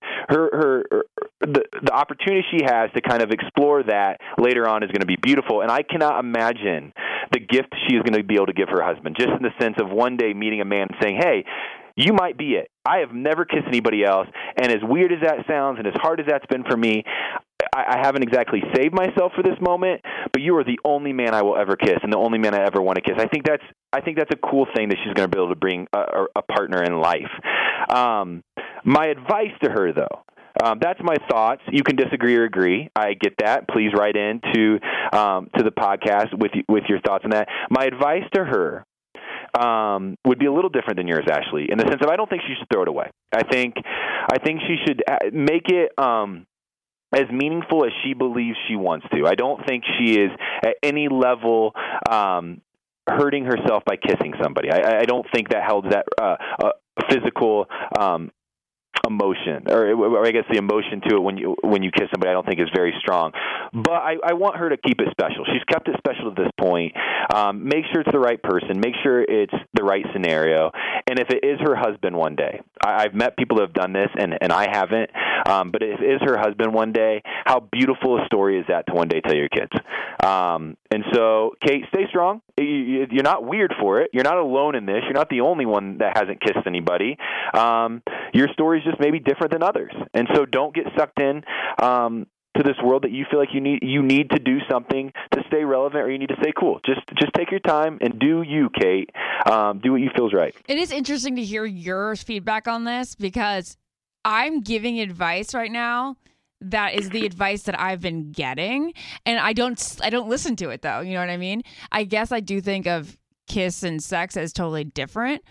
Speaker 2: the opportunity she has to kind of explore that later on is going to be beautiful. And I cannot imagine the gift she is going to be able to give her husband, just in the sense of one day meeting a man and saying, hey, you might be it. I have never kissed anybody else, and as weird as that sounds and as hard as that's been for me, I haven't exactly saved myself for this moment, but you are the only man I will ever kiss and the only man I ever want to kiss. I think that's a cool thing that she's going to be able to bring a partner in life. My advice to her, though, that's my thoughts. You can disagree or agree. I get that. Please write in to the podcast with your thoughts on that. My advice to her would be a little different than yours, Ashley, in the sense of I don't think she should throw it away. I think she should make it as meaningful as she believes she wants to. I don't think she is at any level hurting herself by kissing somebody. I don't think that holds that physical emotion, or I guess the emotion to it when you kiss somebody, I don't think is very strong. But I want her to keep it special. She's kept it special to this point. Make sure it's the right person. Make sure it's the right scenario. And if it is her husband one day, I've met people who have done this, and I haven't. But if it is her husband one day, how beautiful a story is that to one day tell your kids? And so, Kate, stay strong. You're not weird for it. You're not alone in this. You're not the only one that hasn't kissed anybody. Your story is just maybe different than others. And so don't get sucked in to this world that you feel like you need to do something to stay relevant, or you need to stay cool. Just take your time and do you, Kate. Do what you feels right.
Speaker 3: It is interesting to hear your feedback on this, because I'm giving advice right now that is the advice that I've been getting, and I don't listen to it though. You know what I mean? I guess I do think of kiss and sex as totally different,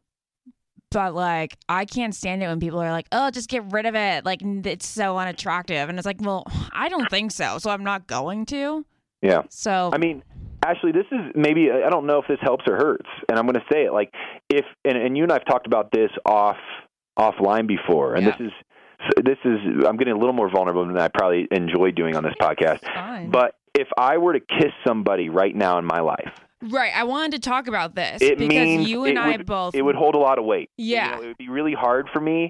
Speaker 3: but like I can't stand it when people are like, "Oh, just get rid of it. Like it's so unattractive." And it's like, "Well, I don't think so. So I'm not going to."
Speaker 2: Yeah.
Speaker 3: So
Speaker 2: I mean, Ashley, this is maybe, I don't know if this helps or hurts, and I'm going to say it like if and you and I've talked about this offline before, and this is I'm getting a little more vulnerable than I probably enjoy doing on this podcast.
Speaker 3: Fine.
Speaker 2: But if I were to kiss somebody right now in my life,
Speaker 3: right, I wanted to talk about this
Speaker 2: it
Speaker 3: because
Speaker 2: means
Speaker 3: you and I both.
Speaker 2: It would hold a lot of weight.
Speaker 3: Yeah,
Speaker 2: it would be really hard for me.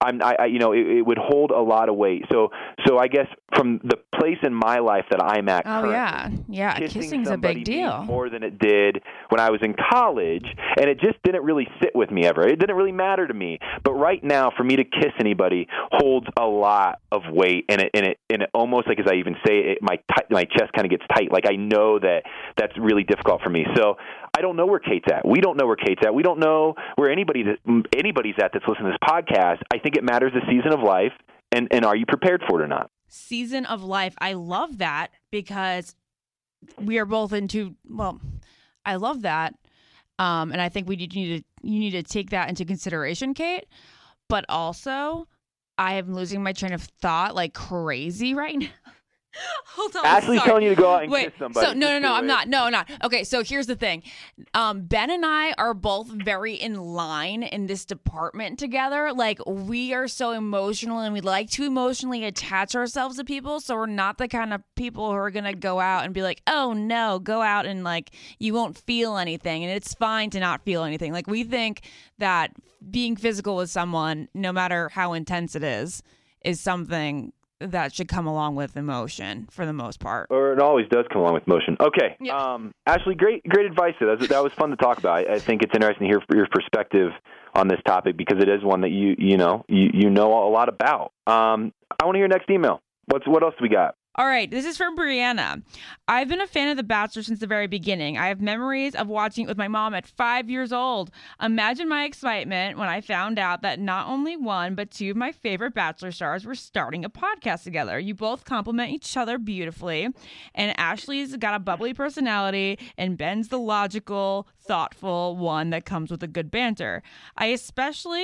Speaker 2: It would hold a lot of weight. So I guess from the place in my life that I'm at currently,
Speaker 3: yeah, kissing's a big deal.
Speaker 2: More than it did when I was in college, and it just didn't really sit with me ever. It didn't really matter to me. But right now, for me to kiss anybody holds a lot of weight, and it almost like, as I even say it, my chest kind of gets tight. Like I know that's really difficult for me. So I don't know where Kate's at. We don't know where Kate's at. We don't know where anybody's at that's listening to this podcast. I think it matters the season of life, and are you prepared for it or not?
Speaker 3: Season of life. I love that because we are both into, well, I love that. And I think you need to take that into consideration, Kate. But also, I am losing my train of thought like crazy right now. Hold on.
Speaker 2: Ashley's telling you to go out and kiss somebody.
Speaker 3: So no, I'm not. No, I'm not. Okay, so here's the thing. Ben and I are both very in line in this department together. Like, we are so emotional and we like to emotionally attach ourselves to people. So we're not the kind of people who are going to go out and be like, oh no, go out and like, you won't feel anything. And it's fine to not feel anything. Like, we think that being physical with someone, no matter how intense it is something that should come along with emotion for the most part. Or
Speaker 2: it always does come along with emotion. Okay.
Speaker 3: Yeah.
Speaker 2: Ashley, great advice. That was fun to talk about. I think it's interesting to hear your perspective on this topic because it is one that you know a lot about. I want to hear your next email. What else do we got?
Speaker 3: All right, this is from Brianna. I've been a fan of The Bachelor since the very beginning. I have memories of watching it with my mom at 5 years old. Imagine my excitement when I found out that not only one, but two of my favorite Bachelor stars were starting a podcast together. You both complement each other beautifully, and Ashley's got a bubbly personality, and Ben's the logical, thoughtful one that comes with a good banter. I especially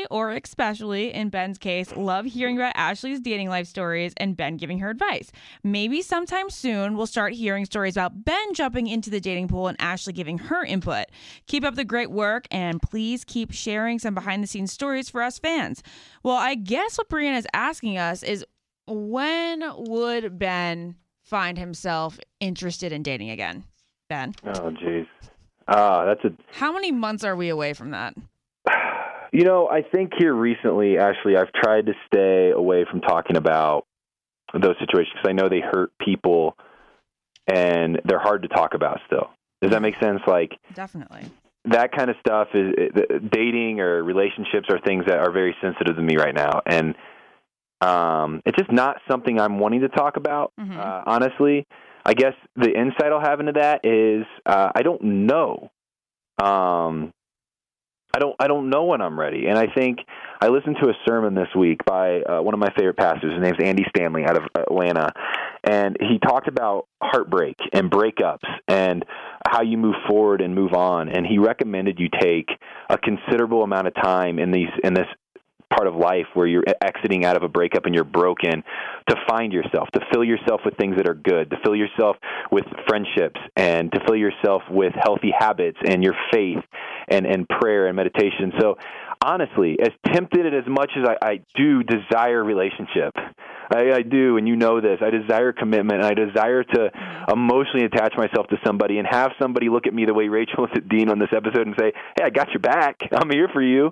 Speaker 3: in Ben's case, love hearing about Ashley's dating life stories and Ben giving her advice. Maybe sometime soon we'll start hearing stories about Ben jumping into the dating pool and Ashley giving her input. Keep up the great work, and please keep sharing some behind-the-scenes stories for us fans. Well, I guess what Brianna is asking us is, when would Ben find himself interested in dating again? Ben?
Speaker 2: Oh, jeez.
Speaker 3: How many months are we away from that?
Speaker 2: I think here recently, Ashley, I've tried to stay away from talking about those situations because I know they hurt people and they're hard to talk about still. Does that make sense? Like,
Speaker 3: definitely.
Speaker 2: That kind of stuff is dating or relationships are things that are very sensitive to me right now. And it's just not something I'm wanting to talk about, honestly. I guess the insight I'll have into that is I don't know. I don't know when I'm ready. And I think I listened to a sermon this week by one of my favorite pastors. His name's Andy Stanley out of Atlanta. And he talked about heartbreak and breakups and how you move forward and move on. And he recommended you take a considerable amount of time in this part of life where you're exiting out of a breakup and you're broken, to find yourself, to fill yourself with things that are good, to fill yourself with friendships, and to fill yourself with healthy habits and your faith and prayer and meditation. So honestly, as tempted and as much as I do desire relationship, I do, and you know this, I desire commitment, and I desire to emotionally attach myself to somebody and have somebody look at me the way Rachel looked at Dean on this episode and say, hey, I got your back. I'm here for you.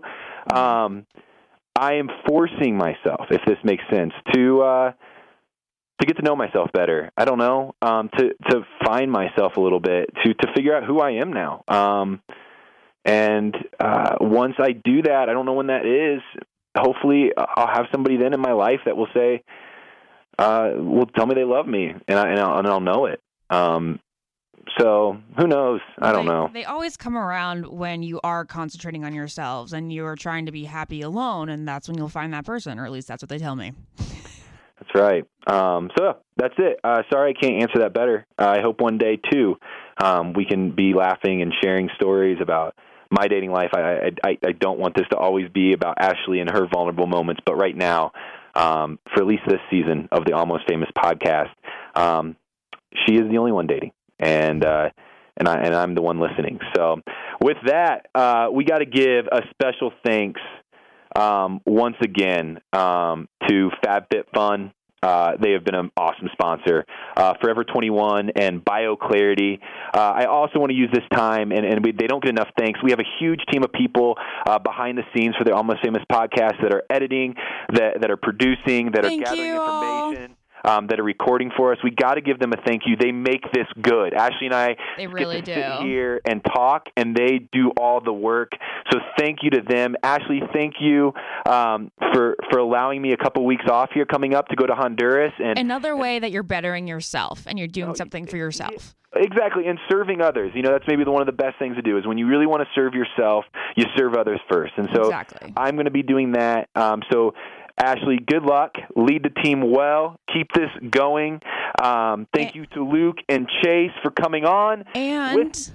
Speaker 2: I am forcing myself, if this makes sense, to get to know myself better. I don't know, to find myself a little bit, to figure out who I am now. And once I do that, I don't know when that is. Hopefully, I'll have somebody then in my life that will say, will tell me they love me, and I'll know it. So who knows? I don't know.
Speaker 3: They always come around when you are concentrating on yourselves and you are trying to be happy alone, and that's when you'll find that person, or at least that's what they tell me.
Speaker 2: That's right. So that's it. Sorry I can't answer that better. I hope one day, too, we can be laughing and sharing stories about my dating life. I don't want this to always be about Ashley and her vulnerable moments, but right now, for at least this season of the Almost Famous podcast, she is the only one dating, and I'm the one listening. So with that, we got to give a special thanks once again to FabFitFun. They have been an awesome sponsor. Forever 21 and BioClarity. I also want to use this time, and they don't get enough thanks. We have a huge team of people behind the scenes for the Almost Famous podcast that are editing, that are producing, that are gathering information. That are recording for us. We got to give them a thank you. They make this good. Ashley and I sit here and talk, and they do all the work. So thank you to them. Ashley, thank you for allowing me a couple weeks off here coming up to go to Honduras. And
Speaker 3: another way that you're bettering yourself and you're doing something for yourself.
Speaker 2: Exactly, and serving others. That's maybe one of the best things to do is when you really want to serve yourself, you serve others first. And so I'm going to be doing that. So Ashley, good luck. Lead the team well. Keep this going. Thank you to Luke and Chase for coming on.
Speaker 3: And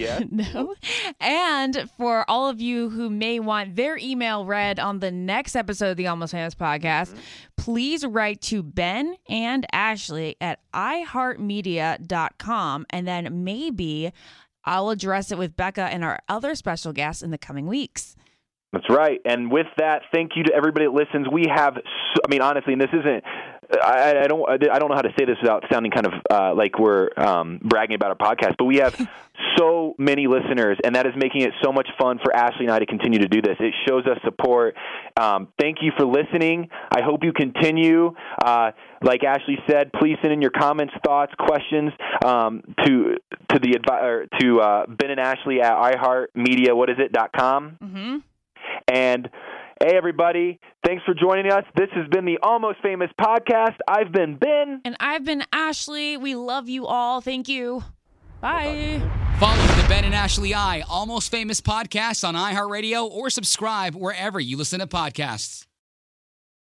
Speaker 3: and for all of you who may want their email read on the next episode of the Almost Famous podcast, please write to Ben and Ashley at iHeartMedia.com, and then maybe I'll address it with Becca and our other special guests in the coming weeks.
Speaker 2: That's right. And with that, thank you to everybody that listens. We have, honestly, and this isn't, I don't know how to say this without sounding kind of like we're bragging about our podcast, but we have so many listeners, and that is making it so much fun for Ashley and I to continue to do this. It shows us support. Thank you for listening. I hope you continue. Like Ashley said, please send in your comments, thoughts, questions to Ben and Ashley at iHeartMedia.com.
Speaker 3: Mm-hmm.
Speaker 2: And hey, everybody, thanks for joining us. This has been the Almost Famous podcast. I've been Ben.
Speaker 3: And I've been Ashley. We love you all. Thank you. Bye.
Speaker 1: Follow the Ben and Ashley Almost Famous podcast on iHeartRadio or subscribe wherever you listen to podcasts.